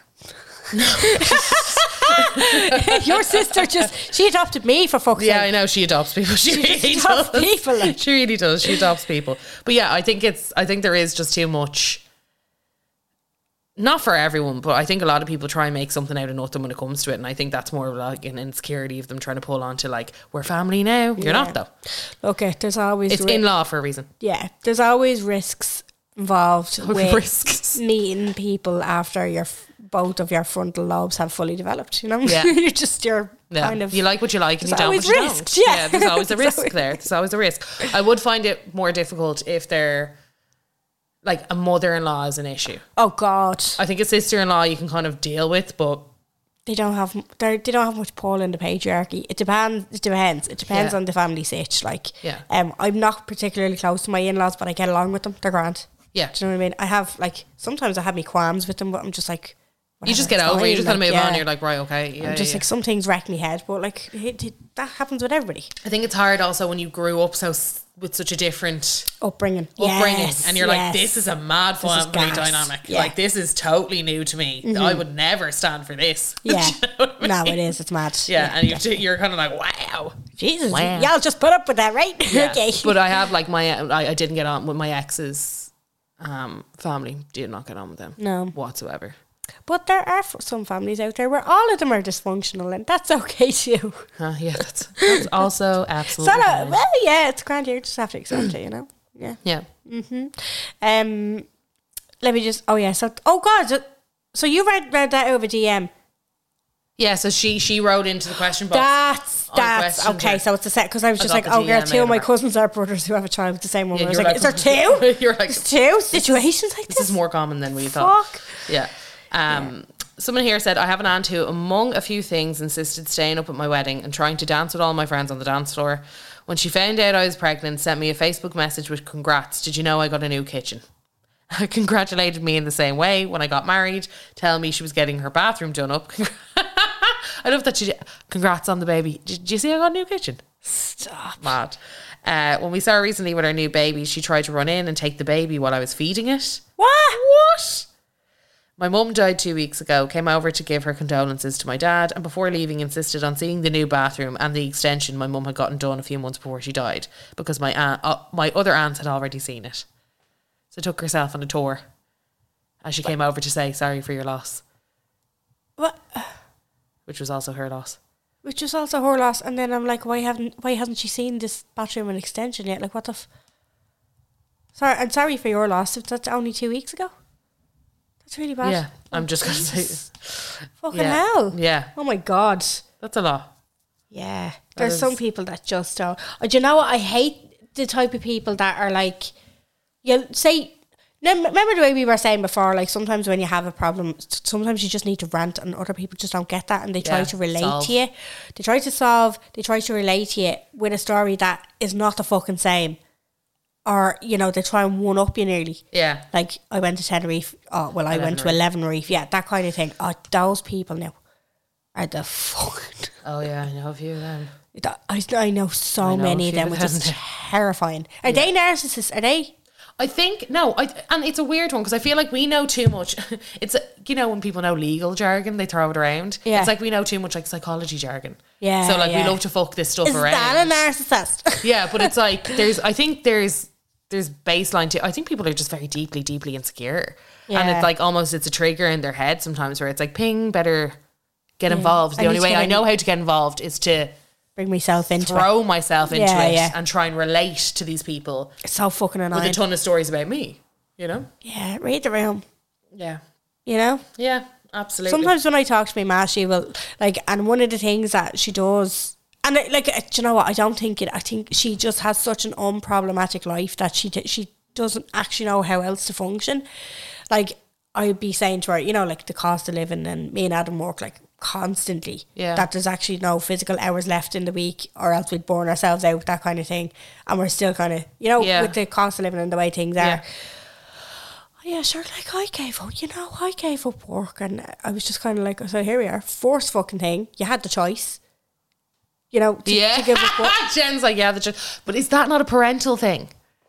Speaker 4: Your sister just she adopted me for fuck's
Speaker 3: Yeah, I
Speaker 4: sake.
Speaker 3: know she adopts people. She, really
Speaker 4: adopts
Speaker 3: does.
Speaker 4: people, like.
Speaker 3: She really does. She adopts people. But yeah, I think it's. I think there is just too much. Not for everyone, but I think a lot of people try and make something out of nothing when it comes to it, and I think that's more of like an insecurity of them trying to pull on to like we're family now. You're not though.
Speaker 4: Okay, there's always
Speaker 3: It's
Speaker 4: ri-
Speaker 3: in law for a reason.
Speaker 4: yeah, there's always risks involved with
Speaker 3: Risks.
Speaker 4: meeting people after your f- both of your frontal lobes have fully developed. You know,
Speaker 3: Yeah.
Speaker 4: you're just you're
Speaker 3: Yeah.
Speaker 4: kind of
Speaker 3: you like what you like and you
Speaker 4: there's
Speaker 3: don't
Speaker 4: always
Speaker 3: what you
Speaker 4: risks,
Speaker 3: don't.
Speaker 4: yeah.
Speaker 3: there's always a
Speaker 4: There's
Speaker 3: risk
Speaker 4: always-
Speaker 3: there. There's always a risk. I would find it more difficult if they're like a mother-in-law is an issue.
Speaker 4: Oh God,
Speaker 3: I think a sister-in-law you can kind of deal with, but
Speaker 4: they don't have they they don't have much pull in the patriarchy. It depends. It depends. It depends
Speaker 3: Yeah.
Speaker 4: on the family sitch. Like,
Speaker 3: Yeah.
Speaker 4: um, I'm not particularly close to my in-laws, but I get along with them. They're grand.
Speaker 3: yeah.
Speaker 4: Do you know what I mean? I have like sometimes I have me qualms with them, but I'm just like
Speaker 3: You just
Speaker 4: whatever,
Speaker 3: get
Speaker 4: it's
Speaker 3: over it. You
Speaker 4: fine,
Speaker 3: just kind of
Speaker 4: like,
Speaker 3: move on.
Speaker 4: yeah.
Speaker 3: You're like, right, okay. Yeah,
Speaker 4: I'm just
Speaker 3: yeah,
Speaker 4: like some things wreck me head, but like it, it, that happens with everybody.
Speaker 3: I think it's hard also when you grew up so s- with such a different
Speaker 4: Upbringing,
Speaker 3: upbringing,
Speaker 4: Yes,
Speaker 3: and you're like,
Speaker 4: yes.
Speaker 3: this is a mad
Speaker 4: This is
Speaker 3: family
Speaker 4: gas.
Speaker 3: dynamic.
Speaker 4: Yeah.
Speaker 3: Like this is totally new to me. I would never stand for this.
Speaker 4: Yeah,
Speaker 3: Do you know what I
Speaker 4: no,
Speaker 3: mean?
Speaker 4: it is. It's mad.
Speaker 3: Yeah, and you're, you're kind of like, wow.
Speaker 4: Jesus,
Speaker 3: Wow.
Speaker 4: y'all just put up with that, right?
Speaker 3: Yeah.
Speaker 4: Okay,
Speaker 3: But I have like my, I, I didn't get on with my ex's um, family. Did not get on with them.
Speaker 4: No.
Speaker 3: Whatsoever.
Speaker 4: But there are f- some families out there where all of them are dysfunctional, and that's okay too.
Speaker 3: Uh, yeah, that's, that's also absolutely
Speaker 4: So,
Speaker 3: fine.
Speaker 4: well, yeah, it's grand. You just have to accept it, you know. Yeah.
Speaker 3: Yeah.
Speaker 4: Mm-hmm. Um, let me just. Oh yeah. So, oh god. So, so you read read that over D M.
Speaker 3: Yeah, so she she wrote into the question box.
Speaker 4: That's
Speaker 3: I
Speaker 4: that's
Speaker 3: questioned
Speaker 4: okay.
Speaker 3: her.
Speaker 4: So it's a set because I was
Speaker 3: I
Speaker 4: just
Speaker 3: got
Speaker 4: like,
Speaker 3: the
Speaker 4: oh
Speaker 3: D M
Speaker 4: yeah, two of
Speaker 3: out
Speaker 4: my
Speaker 3: of her.
Speaker 4: cousins are brothers who have a child with the same woman.
Speaker 3: Yeah,
Speaker 4: I was
Speaker 3: you're
Speaker 4: like,
Speaker 3: like-
Speaker 4: is there two?
Speaker 3: You're like,
Speaker 4: There's two situations like
Speaker 3: This
Speaker 4: this.
Speaker 3: is more common than we thought.
Speaker 4: Fuck.
Speaker 3: Yeah. Um, Someone here said, I have an aunt who, among a few things, insisted staying up at my wedding and trying to dance with all my friends on the dance floor. When she found out I was pregnant, sent me a Facebook message with congrats. Did you know I got a new kitchen? Congratulated me in the same way when I got married, telling me she was getting her bathroom done up. I love that she did. Congrats on the baby. Did you see I got a new kitchen? Stop. Mad. Uh, when we saw her recently with our new baby, she tried to run in and take the baby while I was feeding it.
Speaker 4: What?
Speaker 3: What? My mum died two weeks ago, came over to give her condolences to my dad, and before leaving insisted on seeing the new bathroom and the extension my mum had gotten done a few months before she died, because my aunt, uh, my other aunts had already seen it. So took herself on a tour as she came over to say sorry for your loss,
Speaker 4: What?
Speaker 3: which was also her loss.
Speaker 4: Which is also her loss. And then I'm like, why haven't why hasn't she seen this bathroom and extension yet? Like, what the? F- sorry, I'm sorry for your loss. If that's only two weeks ago. That's really bad.
Speaker 3: Yeah, I'm just going to say,
Speaker 4: Fucking
Speaker 3: yeah.
Speaker 4: hell.
Speaker 3: Yeah,
Speaker 4: Oh my god.
Speaker 3: that's a lot.
Speaker 4: Yeah. There's
Speaker 3: is-
Speaker 4: some people that just don't. Oh, do you know what? I hate the type of people that are like, you say, no, remember the way we were saying before, like sometimes when you have a problem, s- sometimes you just need to rant and other people just don't get that and they try
Speaker 3: Yeah,
Speaker 4: to relate
Speaker 3: solve.
Speaker 4: to you. They try to solve, they try to relate to you with a story that is not the fucking same. Or, you know, they try and one up you nearly.
Speaker 3: Yeah.
Speaker 4: Like, I went to Tenerife. Oh, well, I went to
Speaker 3: Eleven
Speaker 4: Eleven Reef. Yeah, that kind of thing. Oh, those people now are the fucking...
Speaker 3: Oh yeah, I know a few of them.
Speaker 4: That- I, I know so
Speaker 3: I know
Speaker 4: many
Speaker 3: a
Speaker 4: of
Speaker 3: few
Speaker 4: them,
Speaker 3: of
Speaker 4: which is
Speaker 3: them.
Speaker 4: terrifying. Are they narcissists? Are they?
Speaker 3: I think no, I and it's a weird one because I feel like we know too much. It's a, you know when people know legal jargon, they throw it around.
Speaker 4: Yeah.
Speaker 3: It's like we know too much like psychology jargon.
Speaker 4: Yeah,
Speaker 3: So like
Speaker 4: yeah.
Speaker 3: we love to fuck this stuff
Speaker 4: Is
Speaker 3: around.
Speaker 4: that a narcissist?
Speaker 3: Yeah, but it's like there's. I think there's there's baseline to. I think people are just very deeply, deeply insecure, and
Speaker 4: Yeah.
Speaker 3: it's like almost it's a trigger in their head sometimes where it's like, ping, better get involved. The
Speaker 4: I
Speaker 3: only
Speaker 4: need to
Speaker 3: way
Speaker 4: get
Speaker 3: I
Speaker 4: in-
Speaker 3: know how to get involved is to
Speaker 4: Bring myself into it.
Speaker 3: throw myself into
Speaker 4: Yeah,
Speaker 3: it
Speaker 4: yeah.
Speaker 3: and try and relate to these people
Speaker 4: It's so fucking
Speaker 3: with a
Speaker 4: annoying.
Speaker 3: ton of stories about me. You know?
Speaker 4: Yeah, read the room.
Speaker 3: Yeah.
Speaker 4: You know?
Speaker 3: Yeah, absolutely.
Speaker 4: Sometimes when I talk to my ma, she will, like, and one of the things that she does, and it, like, uh, do you know what? I don't think it, I think she just has such an unproblematic life that she t- she doesn't actually know how else to function. Like, I'd be saying to her, you know, like the cost of living, and me and Adam work like constantly.
Speaker 3: Yeah.
Speaker 4: That there's actually no physical hours left in the week, or else we'd burn ourselves out, that kind of thing. And we're still kind of, you know,
Speaker 3: Yeah.
Speaker 4: with the cost of living and the way things are.
Speaker 3: Yeah.
Speaker 4: Oh, yeah, sure, like I gave up, you know, I gave up work, and I was just kind of like, so here we are, forced fucking thing. You had the choice, you know, to,
Speaker 3: yeah.
Speaker 4: to give up work.
Speaker 3: Jen's like, yeah, the ch- but is that not a parental thing?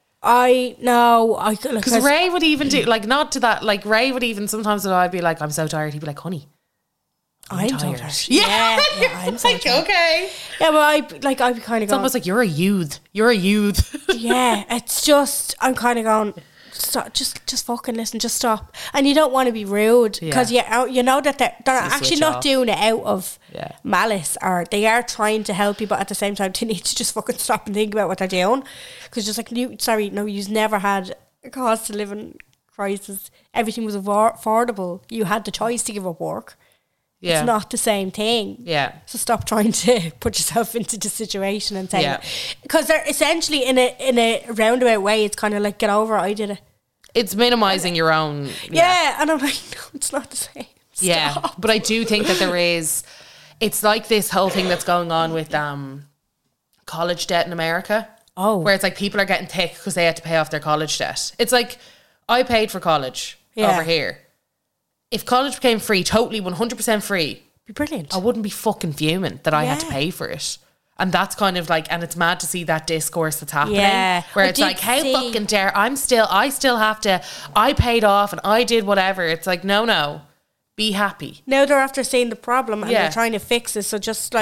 Speaker 4: I know, I could,
Speaker 3: Because Ray would even do, like, not to that, like, Ray would even, sometimes when I'd be like, I'm so tired, he'd be like, honey,
Speaker 4: I'm so
Speaker 3: tired.
Speaker 4: tired.
Speaker 3: Yeah,
Speaker 4: Yeah, yeah, I'm so
Speaker 3: like,
Speaker 4: tired.
Speaker 3: okay.
Speaker 4: Yeah, but I, like, I'd be kind of
Speaker 3: It's
Speaker 4: going,
Speaker 3: almost like you're a youth. You're a youth.
Speaker 4: yeah, it's just, I'm kind of going, stop, just just fucking listen, just stop. And you don't want to be rude because
Speaker 3: Yeah.
Speaker 4: you, you know that they're, they're
Speaker 3: So you
Speaker 4: actually
Speaker 3: switch
Speaker 4: not
Speaker 3: off.
Speaker 4: doing it out of
Speaker 3: Yeah.
Speaker 4: malice, or they are trying to help you, but at the same time they need to just fucking stop and think about what they're doing. Because just like, you, sorry, no, you've never had a cost of living crisis. Everything was avor- affordable. You had the choice to give up work.
Speaker 3: Yeah.
Speaker 4: It's not the same thing.
Speaker 3: Yeah.
Speaker 4: So stop trying to put yourself into the situation and say,
Speaker 3: Yeah.
Speaker 4: because they're essentially in a in a roundabout way. It's kind of like, get over it. I did it.
Speaker 3: It's minimizing your own.
Speaker 4: Yeah, and I'm like, no, it's not the same.
Speaker 3: Yeah.
Speaker 4: Stop.
Speaker 3: But I do think that there is, it's like this whole thing that's going on with um, college debt in America.
Speaker 4: Oh.
Speaker 3: Where it's like people are getting thick because they had to pay off their college debt. It's like, I paid for college
Speaker 4: Yeah.
Speaker 3: over here. If college became free, totally one hundred percent free,
Speaker 4: Be brilliant.
Speaker 3: I wouldn't be fucking fuming that I had to
Speaker 4: Yeah.
Speaker 3: pay for it. And that's kind of like, and it's mad to see that discourse that's happening.
Speaker 4: Yeah.
Speaker 3: Where
Speaker 4: I
Speaker 3: it's
Speaker 4: did
Speaker 3: like, how
Speaker 4: see-
Speaker 3: fucking dare, I'm still, I still have to, I paid off and I did whatever. It's like, no, no, be happy.
Speaker 4: Now they're after seeing the problem and
Speaker 3: Yeah.
Speaker 4: they're trying to fix it. So just like,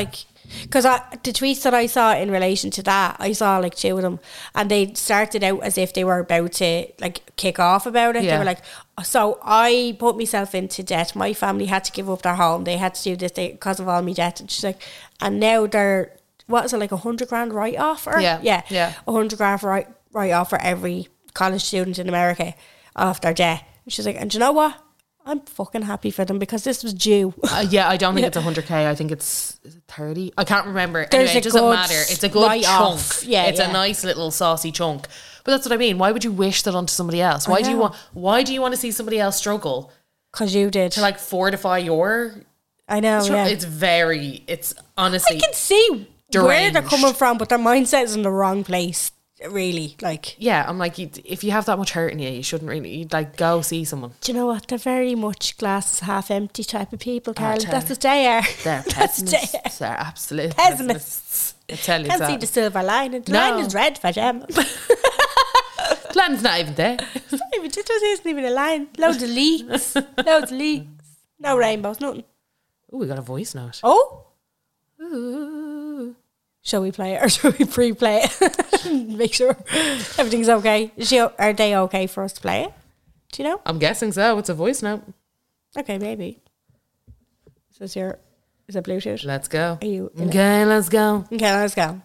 Speaker 4: Because the tweets that I saw in relation to that, I saw like two of them, and they started out as if they were about to like kick off about it.
Speaker 3: Yeah.
Speaker 4: They were like, so I put myself into debt. My family had to give up their home. They had to do this because of all my debt. And she's like, and now they're, what is it, like a hundred grand write off? Or
Speaker 3: Yeah,
Speaker 4: yeah,
Speaker 3: yeah.
Speaker 4: a hundred grand write write off for every college student in America off their debt. And she's like, and do you know what? I'm fucking happy for them because this was due.
Speaker 3: Uh, yeah, I don't think it's one hundred K. I think it's is it thirty. I can't remember.
Speaker 4: There's
Speaker 3: Anyway,
Speaker 4: a
Speaker 3: it doesn't
Speaker 4: good
Speaker 3: matter. It's a good
Speaker 4: write-off.
Speaker 3: chunk.
Speaker 4: Yeah,
Speaker 3: it's
Speaker 4: yeah.
Speaker 3: a nice little saucy chunk. But that's what I mean. Why would you wish that onto somebody else? Why do you
Speaker 4: know.
Speaker 3: want? Why do you want to see somebody else struggle
Speaker 4: Because you did.
Speaker 3: to like fortify your?
Speaker 4: I know,
Speaker 3: It's,
Speaker 4: yeah.
Speaker 3: it's very. It's honestly.
Speaker 4: I can see where they're
Speaker 3: deranged.
Speaker 4: coming from, but their mindset is in the wrong place, really. Like,
Speaker 3: Yeah, I'm like, you, if you have that much hurt in you, you shouldn't really. You'd like go see someone.
Speaker 4: do you know what? They're very much glass half empty type of people, Carol.
Speaker 3: tell
Speaker 4: That's
Speaker 3: me.
Speaker 4: what they are.
Speaker 3: They're
Speaker 4: That's what they are.
Speaker 3: pessimists. They're absolute
Speaker 4: Pessimists.
Speaker 3: I tell you
Speaker 4: Can't
Speaker 3: that.
Speaker 4: see the silver lining. The
Speaker 3: No.
Speaker 4: line is red for them.
Speaker 3: Plan's not even there.
Speaker 4: It just isn't even a line. Loads of leaks. Loads of leaks. No rainbows, nothing.
Speaker 3: Oh, we got a voice note.
Speaker 4: Oh? Shall we play it or shall we pre-play it? Make sure everything's okay. Is she, are they okay for us to play it? Do you know?
Speaker 3: I'm guessing so. It's a voice note.
Speaker 4: Okay, maybe. So is your is it Bluetooth?
Speaker 3: Let's go.
Speaker 4: Are you in it?
Speaker 3: Okay, let's go.
Speaker 4: Okay, let's go.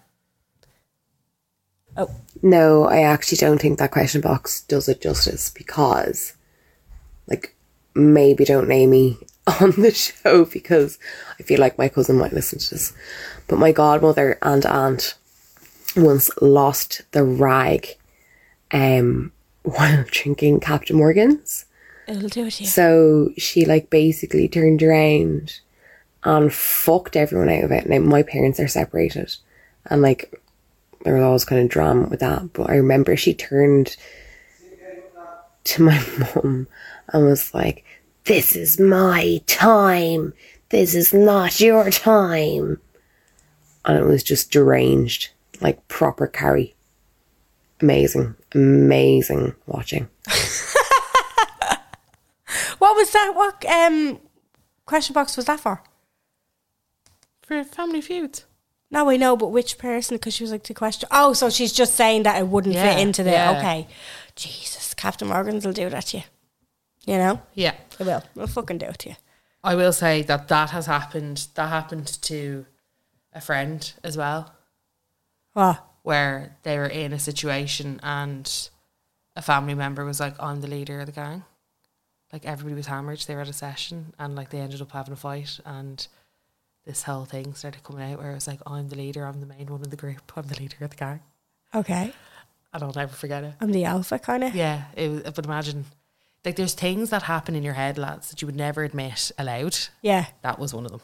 Speaker 4: Oh,
Speaker 8: No, I actually don't think that question box does it justice because, like, maybe don't name me on the show because I feel like my cousin might listen to this. But my godmother and aunt once lost the rag um, while drinking Captain Morgan's.
Speaker 4: it'll do it to you.
Speaker 8: So she, like, basically turned around and fucked everyone out of it. Now, my parents are separated. And, like, there was always kind of drama with that. But I remember she turned to my mum and was like, "This is my time. This is not your time." And it was just deranged. Like, proper Carrie. Amazing. Amazing watching.
Speaker 4: What was that? What um question box was that for?
Speaker 3: For Family Feud.
Speaker 4: No, I know, but which person? Because she was like the question. Oh, so she's just saying that it wouldn't
Speaker 3: Yeah,
Speaker 4: fit into the.
Speaker 3: yeah.
Speaker 4: Okay, Jesus, Captain Morgan's will do that to you. You know,
Speaker 3: Yeah.
Speaker 4: it will. It'll fucking do it to you.
Speaker 3: I will say that that has happened. That happened to a friend as well,
Speaker 4: What?
Speaker 3: where they were in a situation and a family member was like, "I'm the leader of the gang." Like, everybody was hammered. They were at a session and like they ended up having a fight, and this whole thing started coming out where it was like, "I'm the leader. I'm the main one in the group. I'm the leader of the gang."
Speaker 4: Okay,
Speaker 3: And I'll never forget it.
Speaker 4: I'm the alpha kind of.
Speaker 3: Yeah, it was, but imagine, like, there's things that happen in your head, lads, that you would never admit aloud.
Speaker 4: Yeah.
Speaker 3: That was one of them.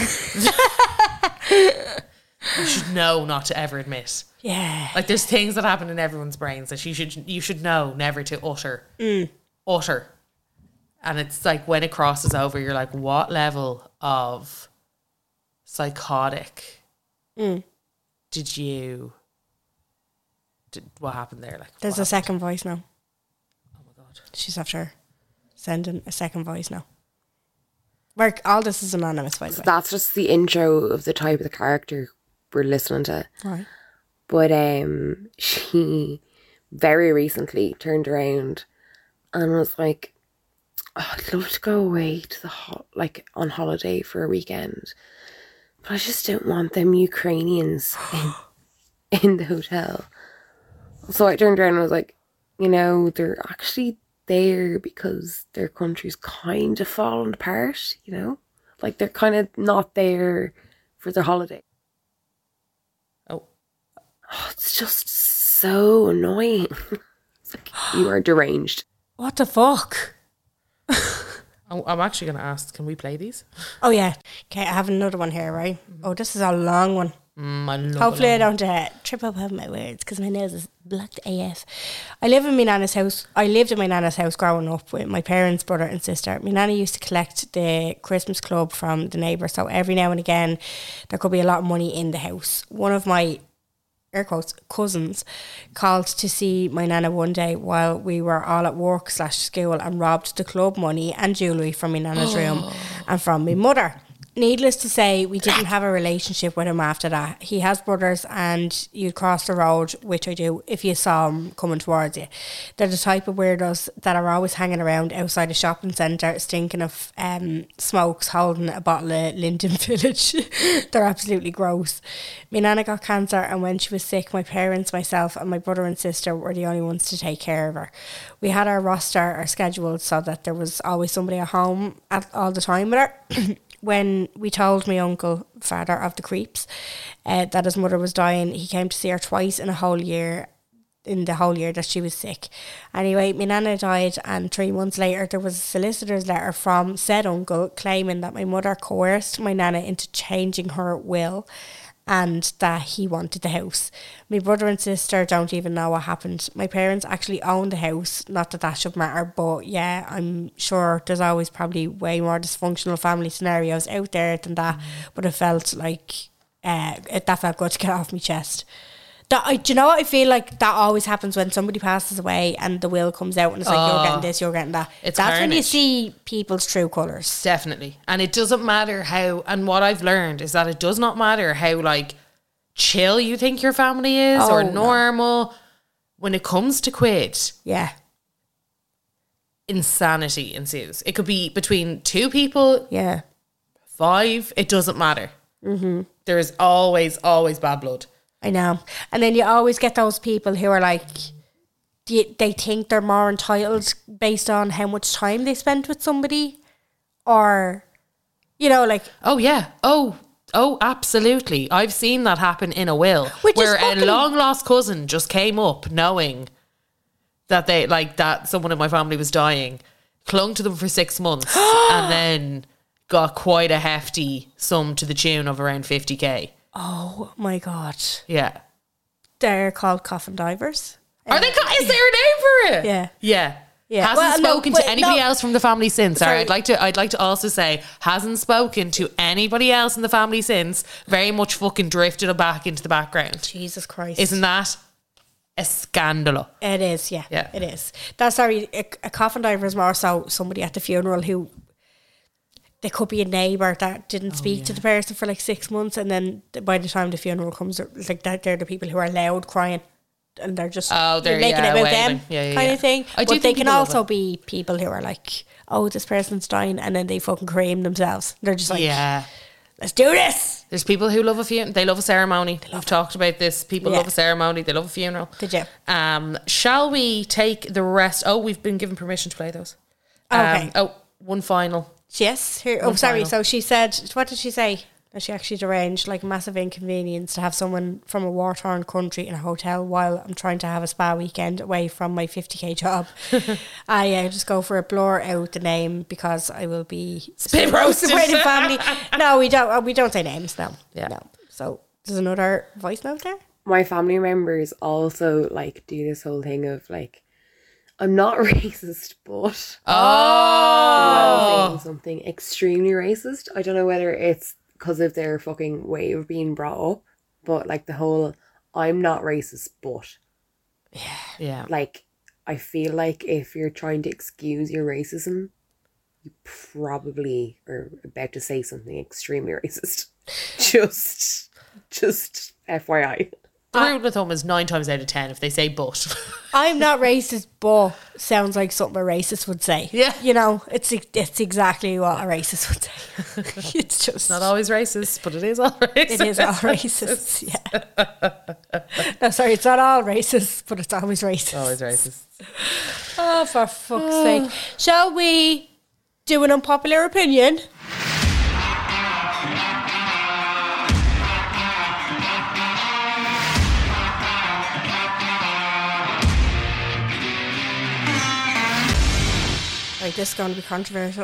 Speaker 3: You should know not to ever admit.
Speaker 4: Yeah.
Speaker 3: Like, there's things that happen in everyone's brains that you should you should know never to utter.
Speaker 4: Mm.
Speaker 3: Utter. And it's like when it crosses over, you're like, what level of psychotic
Speaker 4: Mm.
Speaker 3: did you? Did, what happened there? Like,
Speaker 4: There's
Speaker 3: what
Speaker 4: a second voice now.
Speaker 3: Oh my god.
Speaker 4: She's after sending a second voice now. Mark, all this is anonymous, by the
Speaker 8: So
Speaker 4: way.
Speaker 8: that's just the intro of the type of the character we're listening to.
Speaker 4: Right.
Speaker 8: But um, she very recently turned around and was like, oh, "I'd love to go away to the ho- like on holiday for a weekend, but I just don't want them Ukrainians in, in the hotel." So I turned around and was like, "You know, they're actually there because their country's kind of falling apart. You know, like they're kind of not there for their holiday."
Speaker 3: Oh.
Speaker 8: Oh, it's just so annoying. It's like, you are deranged.
Speaker 4: What the fuck?
Speaker 3: I'm I'm actually going to ask, can we play these?
Speaker 4: Oh, yeah. Okay, I have another one here, right? Oh, this is a long one.
Speaker 3: Mm, I love
Speaker 4: Hopefully I
Speaker 3: it.
Speaker 4: don't uh, trip up over my words because my nose is blocked A F. I live in my nana's house. I lived in my nana's house growing up with my parents, brother and sister. My nana used to collect the Christmas club from the neighbours, so every now and again there could be a lot of money in the house. One of my air quotes cousins called to see my nana one day while we were all at work slash school and robbed the club money and jewellery from my nana's room and from my mother. needless to say, we didn't have a relationship with him after that. He has brothers, and you'd cross the road, which I do, if you saw him coming towards you. They're the type of weirdos that are always hanging around outside a shopping centre, stinking of um, smokes, holding a bottle of Linden Village. They're absolutely gross. My nana got cancer, and when she was sick, my parents, myself, and my brother and sister were the only ones to take care of her. We had our roster, our schedule, so that there was always somebody at home at all the time with her. When we told my uncle, father of the creeps, uh, that his mother was dying, he came to see her twice in a whole year, in the whole year that she was sick. Anyway, my nana died, and three months later there was a solicitor's letter from said uncle claiming that my mother coerced my nana into changing her will and that he wanted the house. My brother and sister don't even know what happened. My parents actually own the house, not that that should matter, but yeah, I'm sure there's always probably way more dysfunctional family scenarios out there than that, but it felt like, uh, it, that felt good to get off my chest. That, I, do you know what I feel like that always happens when somebody passes away and the will comes out and it's like,
Speaker 3: Oh,
Speaker 4: you're getting this, you're getting that.
Speaker 3: it's
Speaker 4: That's when you
Speaker 3: carnage.
Speaker 4: see people's true colours.
Speaker 3: Definitely. And it doesn't matter how, and what I've learned is that it does not matter how, like, chill you think your family is
Speaker 4: Oh,
Speaker 3: or
Speaker 4: no.
Speaker 3: normal. When it comes to quid,
Speaker 4: Yeah.
Speaker 3: insanity ensues. It could be between two people,
Speaker 4: Yeah.
Speaker 3: five, it doesn't matter. Mm-hmm. There's always, always bad blood.
Speaker 4: I know. And then you always get those people who are like, do you, they think they're more entitled based on how much time they spent with somebody, or, you know, like,
Speaker 3: Oh, yeah. Oh, oh, absolutely. I've seen that happen in a will.
Speaker 4: Which is
Speaker 3: where
Speaker 4: fucking-
Speaker 3: a long lost cousin just came up knowing that they, like, that someone in my family was dying, clung to them for six months, and then got quite a hefty sum to the tune of around fifty k.
Speaker 4: oh my God.
Speaker 3: Yeah.
Speaker 4: They're called coffin divers.
Speaker 3: Are they? ca- Is there a name for it?
Speaker 4: Yeah.
Speaker 3: Yeah.
Speaker 4: Yeah.
Speaker 3: Hasn't
Speaker 4: Well, no,
Speaker 3: spoken
Speaker 4: but
Speaker 3: to anybody
Speaker 4: no.
Speaker 3: else from the family since. Sorry,
Speaker 4: Sorry.
Speaker 3: I'd like to. I'd like to also say hasn't spoken to anybody else in the family since. Very much fucking drifted back into the background.
Speaker 4: Jesus Christ.
Speaker 3: Isn't that a scandal?
Speaker 4: It is, yeah.
Speaker 3: Yeah.
Speaker 4: It is. That's sorry, a, a coffin diver is more so somebody at the funeral who, they could be a neighbour that didn't speak to the person for like six months, and then by the time the funeral comes, they're- like that, they're the people who are loud crying, and they're just
Speaker 3: Oh, they're-
Speaker 4: making
Speaker 3: yeah,
Speaker 4: it about
Speaker 3: wailing.
Speaker 4: them,
Speaker 3: Yeah, yeah,
Speaker 4: kind
Speaker 3: yeah.
Speaker 4: of thing.
Speaker 3: I do
Speaker 4: But they
Speaker 3: think
Speaker 4: can
Speaker 3: people love
Speaker 4: also
Speaker 3: it.
Speaker 4: be people who are like, oh, this person's dying, and then they fucking cream themselves. They're just like,
Speaker 3: Yeah.
Speaker 4: let's do this.
Speaker 3: There's people who love a funeral. They love a ceremony. We've talked about this. People
Speaker 4: Yeah.
Speaker 3: love a ceremony. They love a funeral.
Speaker 4: They do.
Speaker 3: Um, shall we take the rest? Oh, we've been given permission to play those.
Speaker 4: Okay.
Speaker 3: Um, oh, one final.
Speaker 4: Yes. Here, oh,
Speaker 3: One
Speaker 4: sorry.
Speaker 3: final.
Speaker 4: So she said, what did she say? That she actually arranged like massive inconvenience to have someone from a war-torn country in a hotel while I'm trying to have a spa weekend away from my fifty k job. I uh, just go for a blur out the name because I will be
Speaker 3: Spit
Speaker 4: roasted by
Speaker 3: roasted.
Speaker 4: the family. No, we don't. uh, We don't say names. No.
Speaker 3: Yeah.
Speaker 4: No. So there's another voice note there.
Speaker 8: My family members also like do this whole thing of like, I'm not racist, but
Speaker 3: Oh.
Speaker 8: saying something extremely racist. I don't know whether it's because of their fucking way of being brought up, but like the whole I'm not racist, but
Speaker 3: Yeah.
Speaker 8: like I feel like if you're trying to excuse your racism, you probably are about to say something extremely racist. Just, just F Y I.
Speaker 3: The rule of thumb is nine times out of ten if they say but.
Speaker 4: I'm not racist, but sounds like something a racist would say.
Speaker 3: Yeah.
Speaker 4: You know, it's it's exactly what a racist would say. It's just
Speaker 3: Not always racist, but it is all racist.
Speaker 4: It is all racist, yeah. No, sorry, it's not all racist, but it's always racist.
Speaker 3: Always racist.
Speaker 4: Oh, for fuck's sake. Shall we do an unpopular opinion? Right, this is going to be controversial.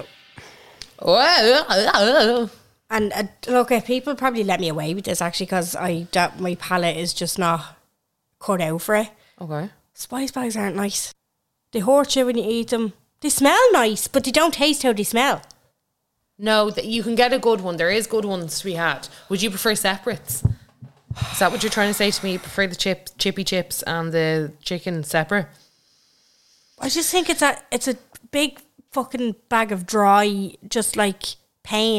Speaker 3: Oh,
Speaker 4: And uh, look, uh, people probably let me away with this actually because I that my palate is just not cut out for it.
Speaker 3: okay.
Speaker 4: Spice bags aren't nice. They hurt you when you eat them. They smell nice, but they don't taste how they smell.
Speaker 3: No, that you can get a good one. There is good ones to be had. Would you prefer separates? Is that what you're trying to say to me? You prefer the chip, chippy chips and the chicken separate?
Speaker 4: I just think it's a it's a big fucking bag of dry, just like pain.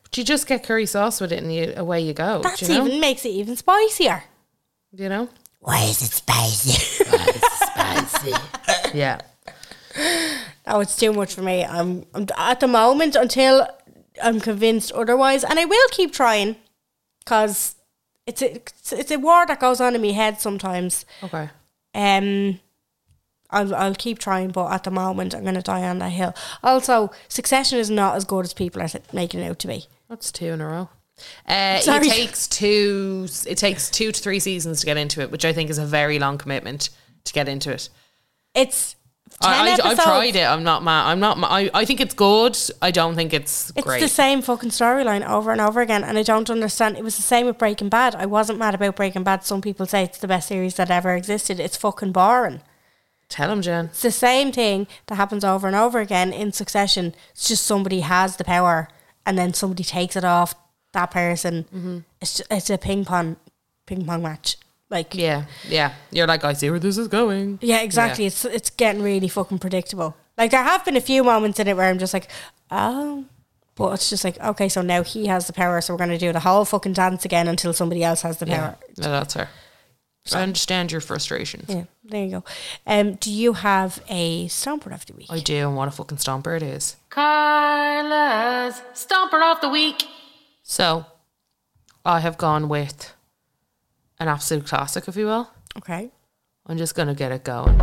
Speaker 3: But you just get curry sauce with it and you, away you go.
Speaker 4: That's
Speaker 3: do you know?
Speaker 4: even makes it even spicier.
Speaker 3: Do you know?
Speaker 4: Why is it spicy? Why is it spicy?
Speaker 3: Yeah.
Speaker 4: Oh, it's too much for me. I'm, I'm at the moment until I'm convinced otherwise, and I will keep trying because it's a, it's, it's a war that goes on in my head sometimes.
Speaker 3: Okay.
Speaker 4: Um, I'll I'll keep trying, but at the moment I'm gonna die on that hill. Also, Succession is not as good as people are making it out to be.
Speaker 3: That's two in a row. Uh, it
Speaker 4: Sorry.
Speaker 3: takes two. It takes two to three seasons to get into it, which I think is a very long commitment to get into it.
Speaker 4: It's ten
Speaker 3: I, I, I've
Speaker 4: episodes.
Speaker 3: tried it. I'm not mad. I'm not. Ma- I, I think it's good. I don't think it's,
Speaker 4: It's
Speaker 3: great.
Speaker 4: the same fucking storyline over and over again, and I don't understand. It was the same with Breaking Bad. I wasn't mad about Breaking Bad. Some people say it's the best series that ever existed. It's fucking boring.
Speaker 3: Tell him, Jen.
Speaker 4: It's the same thing that happens over and over again in succession. It's just somebody has the power, and then somebody takes it off that person. Mm-hmm. It's just, it's a ping pong ping pong match. Like
Speaker 3: Yeah, yeah. You're like, I see where this is going.
Speaker 4: yeah, exactly.
Speaker 3: Yeah.
Speaker 4: It's it's getting really fucking predictable. Like there have been a few moments in it where I'm just like, oh, but it's just like, okay, so now he has the power, so we're going to do the whole fucking dance again until somebody else has the
Speaker 3: Yeah,
Speaker 4: power.
Speaker 3: no, that's her. I understand your frustrations.
Speaker 4: Yeah, there you go. Um, do you have a stomper of the week?
Speaker 3: I do, and what a fucking stomper it is. Carla's Stomper of the Week. So, I have gone with an absolute classic, if you will.
Speaker 4: Okay.
Speaker 3: I'm just going to get it going.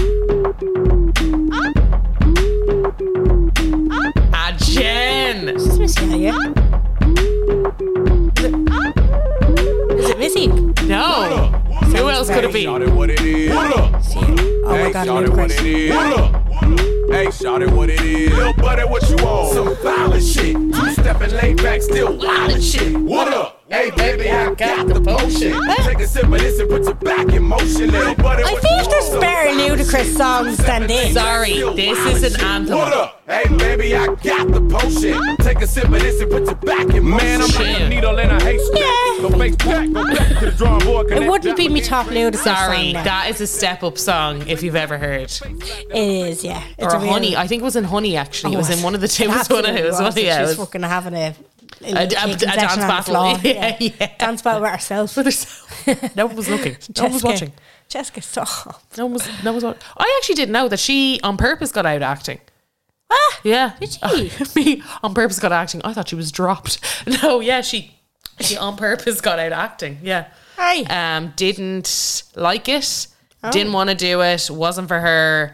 Speaker 3: Ah, Jen!
Speaker 4: Is this Missy Elliott? Is it Missy?
Speaker 3: No! Who else could it be?
Speaker 9: Shout it what it is.
Speaker 4: Oh my
Speaker 9: Hey,
Speaker 4: god,
Speaker 9: shout it
Speaker 4: new
Speaker 9: what
Speaker 4: question.
Speaker 9: it is. Hey, shout it what it is. Little buddy, what you want? Some violent shit. Two stepping laid back, still wild shit. What up? Hey, baby, I got the potion. Take a sip of this and put your back in motion. Little buddy,
Speaker 4: I
Speaker 9: what
Speaker 4: feel
Speaker 9: you
Speaker 4: there's
Speaker 9: want?
Speaker 4: better ludicrous songs than this.
Speaker 3: Sorry, this is an anthem.
Speaker 9: What up? Hey, baby, I got the potion. Take a sip of this and put your back in motion. Man, I'm like a needle in a haystack.
Speaker 4: Yeah.
Speaker 9: Go face back, go back to the drawing board.
Speaker 4: It wouldn't be me top ludicrous
Speaker 3: Sorry,
Speaker 4: song now.
Speaker 3: that is a step up song if you've ever heard.
Speaker 4: It is, yeah. It's
Speaker 3: Or
Speaker 4: a real-
Speaker 3: Honey. I think it was in Honey, actually.
Speaker 4: Oh,
Speaker 3: it was in one of the two. It was one of it was one of
Speaker 4: Absolutely
Speaker 3: yeah,
Speaker 4: was.
Speaker 3: it
Speaker 4: She's
Speaker 3: was
Speaker 4: fucking having a, a,
Speaker 3: a, a, a dance battle. Yeah, yeah.
Speaker 4: Dance battle with herself.
Speaker 3: With herself. No one was looking. No one was
Speaker 4: Jessica-
Speaker 3: watching.
Speaker 4: Jessica, stop.
Speaker 3: No one was. No one was watching. I actually didn't know that she on purpose got out acting.
Speaker 4: Ah,
Speaker 3: Yeah,
Speaker 4: did she?
Speaker 3: Me on purpose got acting. I thought she was dropped. No, yeah, she she on purpose got out acting. Yeah.
Speaker 4: Aye.
Speaker 3: Um, didn't like it.
Speaker 4: Oh.
Speaker 3: Didn't want to do it. Wasn't for her.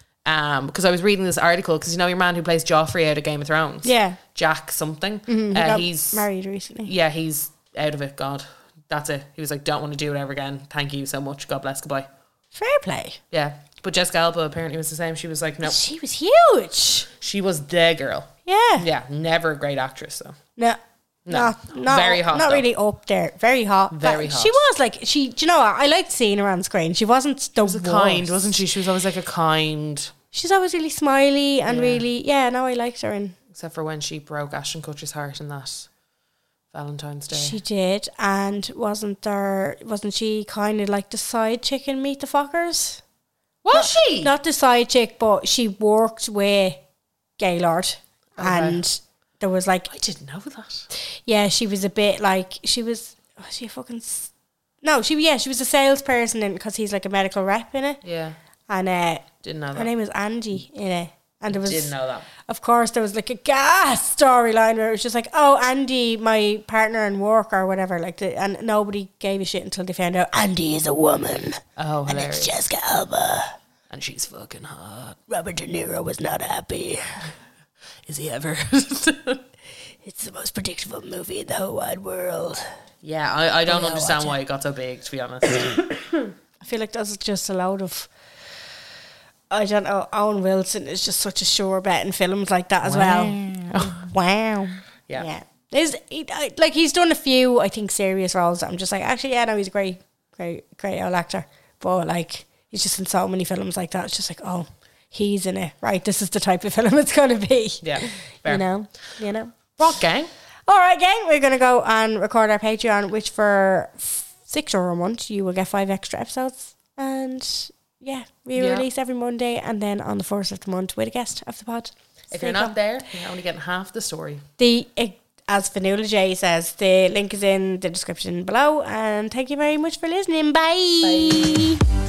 Speaker 3: Um, because I was reading this article because you know your man who plays Joffrey out of Game of Thrones.
Speaker 4: Yeah.
Speaker 3: Jack something.
Speaker 4: Mm-hmm. He
Speaker 3: Uh,
Speaker 4: got
Speaker 3: he's
Speaker 4: married recently.
Speaker 3: yeah, he's out of it. God, that's it. He was like, don't want to do it ever again. Thank you so much. God bless. Goodbye.
Speaker 4: Fair play.
Speaker 3: Yeah, but Jessica Alba apparently was the same. She was like, no,
Speaker 4: She was huge.
Speaker 3: she was the girl.
Speaker 4: Yeah.
Speaker 3: Yeah, never a great actress though.
Speaker 4: No.
Speaker 3: No.
Speaker 4: Not, not,
Speaker 3: Very hot,
Speaker 4: Not
Speaker 3: though.
Speaker 4: really up there. Very hot.
Speaker 3: Very
Speaker 4: But
Speaker 3: hot.
Speaker 4: She was like, she, do you know what? I liked seeing her on screen. She wasn't the
Speaker 3: She was a kind, wasn't she? She was always like a kind,
Speaker 4: She's always really smiley and
Speaker 3: Yeah.
Speaker 4: really, yeah, no, I liked her. And
Speaker 3: except for when she broke Ashton Kutcher's heart in that Valentine's Day.
Speaker 4: she did. And wasn't there, wasn't she kind of like the side chick in Meet the Fockers?
Speaker 3: was she?
Speaker 4: Not the side chick, but she worked with Gaylord.
Speaker 3: Okay.
Speaker 4: And there was like,
Speaker 3: I didn't know that.
Speaker 4: yeah, she was a bit like, she was, was she a fucking, s- no, she, yeah, she was a salesperson in because he's like a medical rep in it.
Speaker 3: Yeah,
Speaker 4: And uh,
Speaker 3: didn't know that.
Speaker 4: her name was Angie in it. And there was,
Speaker 3: Didn't know that.
Speaker 4: of course, there was like a gas storyline where it was just like, oh, Andy, my partner in work or whatever. Like, the, and nobody gave a shit until they found out Andy is a woman.
Speaker 3: Oh,
Speaker 4: And
Speaker 3: hilarious.
Speaker 4: it's Jessica Alba.
Speaker 3: And she's fucking hot.
Speaker 4: Robert De Niro was not happy.
Speaker 3: Is he ever?
Speaker 4: It's the most predictable movie in the whole wide world.
Speaker 3: Yeah, I, I don't
Speaker 4: yeah,
Speaker 3: understand
Speaker 4: watch
Speaker 3: why
Speaker 4: it.
Speaker 3: it got so big, to be honest.
Speaker 4: I feel like that's just a load of, I don't know, Owen Wilson is just such a sure bet in films like that as well. Wow.
Speaker 3: Yeah.
Speaker 4: Yeah. There's, he, I, like, he's done a few, I think, serious roles that I'm just like, actually, yeah, no, he's a great, great, great old actor. But, like, he's just in so many films like that. It's just like, oh, he's in it. Right, this is the type of film it's going to be.
Speaker 3: Yeah, fair.
Speaker 4: You know? You know?
Speaker 3: Rock gang.
Speaker 4: All right, gang, we're going to go and record our Patreon, which for six euro a month, you will get five extra episodes. And, yeah, we
Speaker 3: Yeah.
Speaker 4: release every Monday and then on the first of the month with a guest of the pod.
Speaker 3: If
Speaker 4: So
Speaker 3: you're
Speaker 4: there you
Speaker 3: not
Speaker 4: go.
Speaker 3: there, you're only getting half the story.
Speaker 4: The, eh, as Fanula J says, the link is in the description below. And thank you very much for listening. Bye.
Speaker 3: Bye.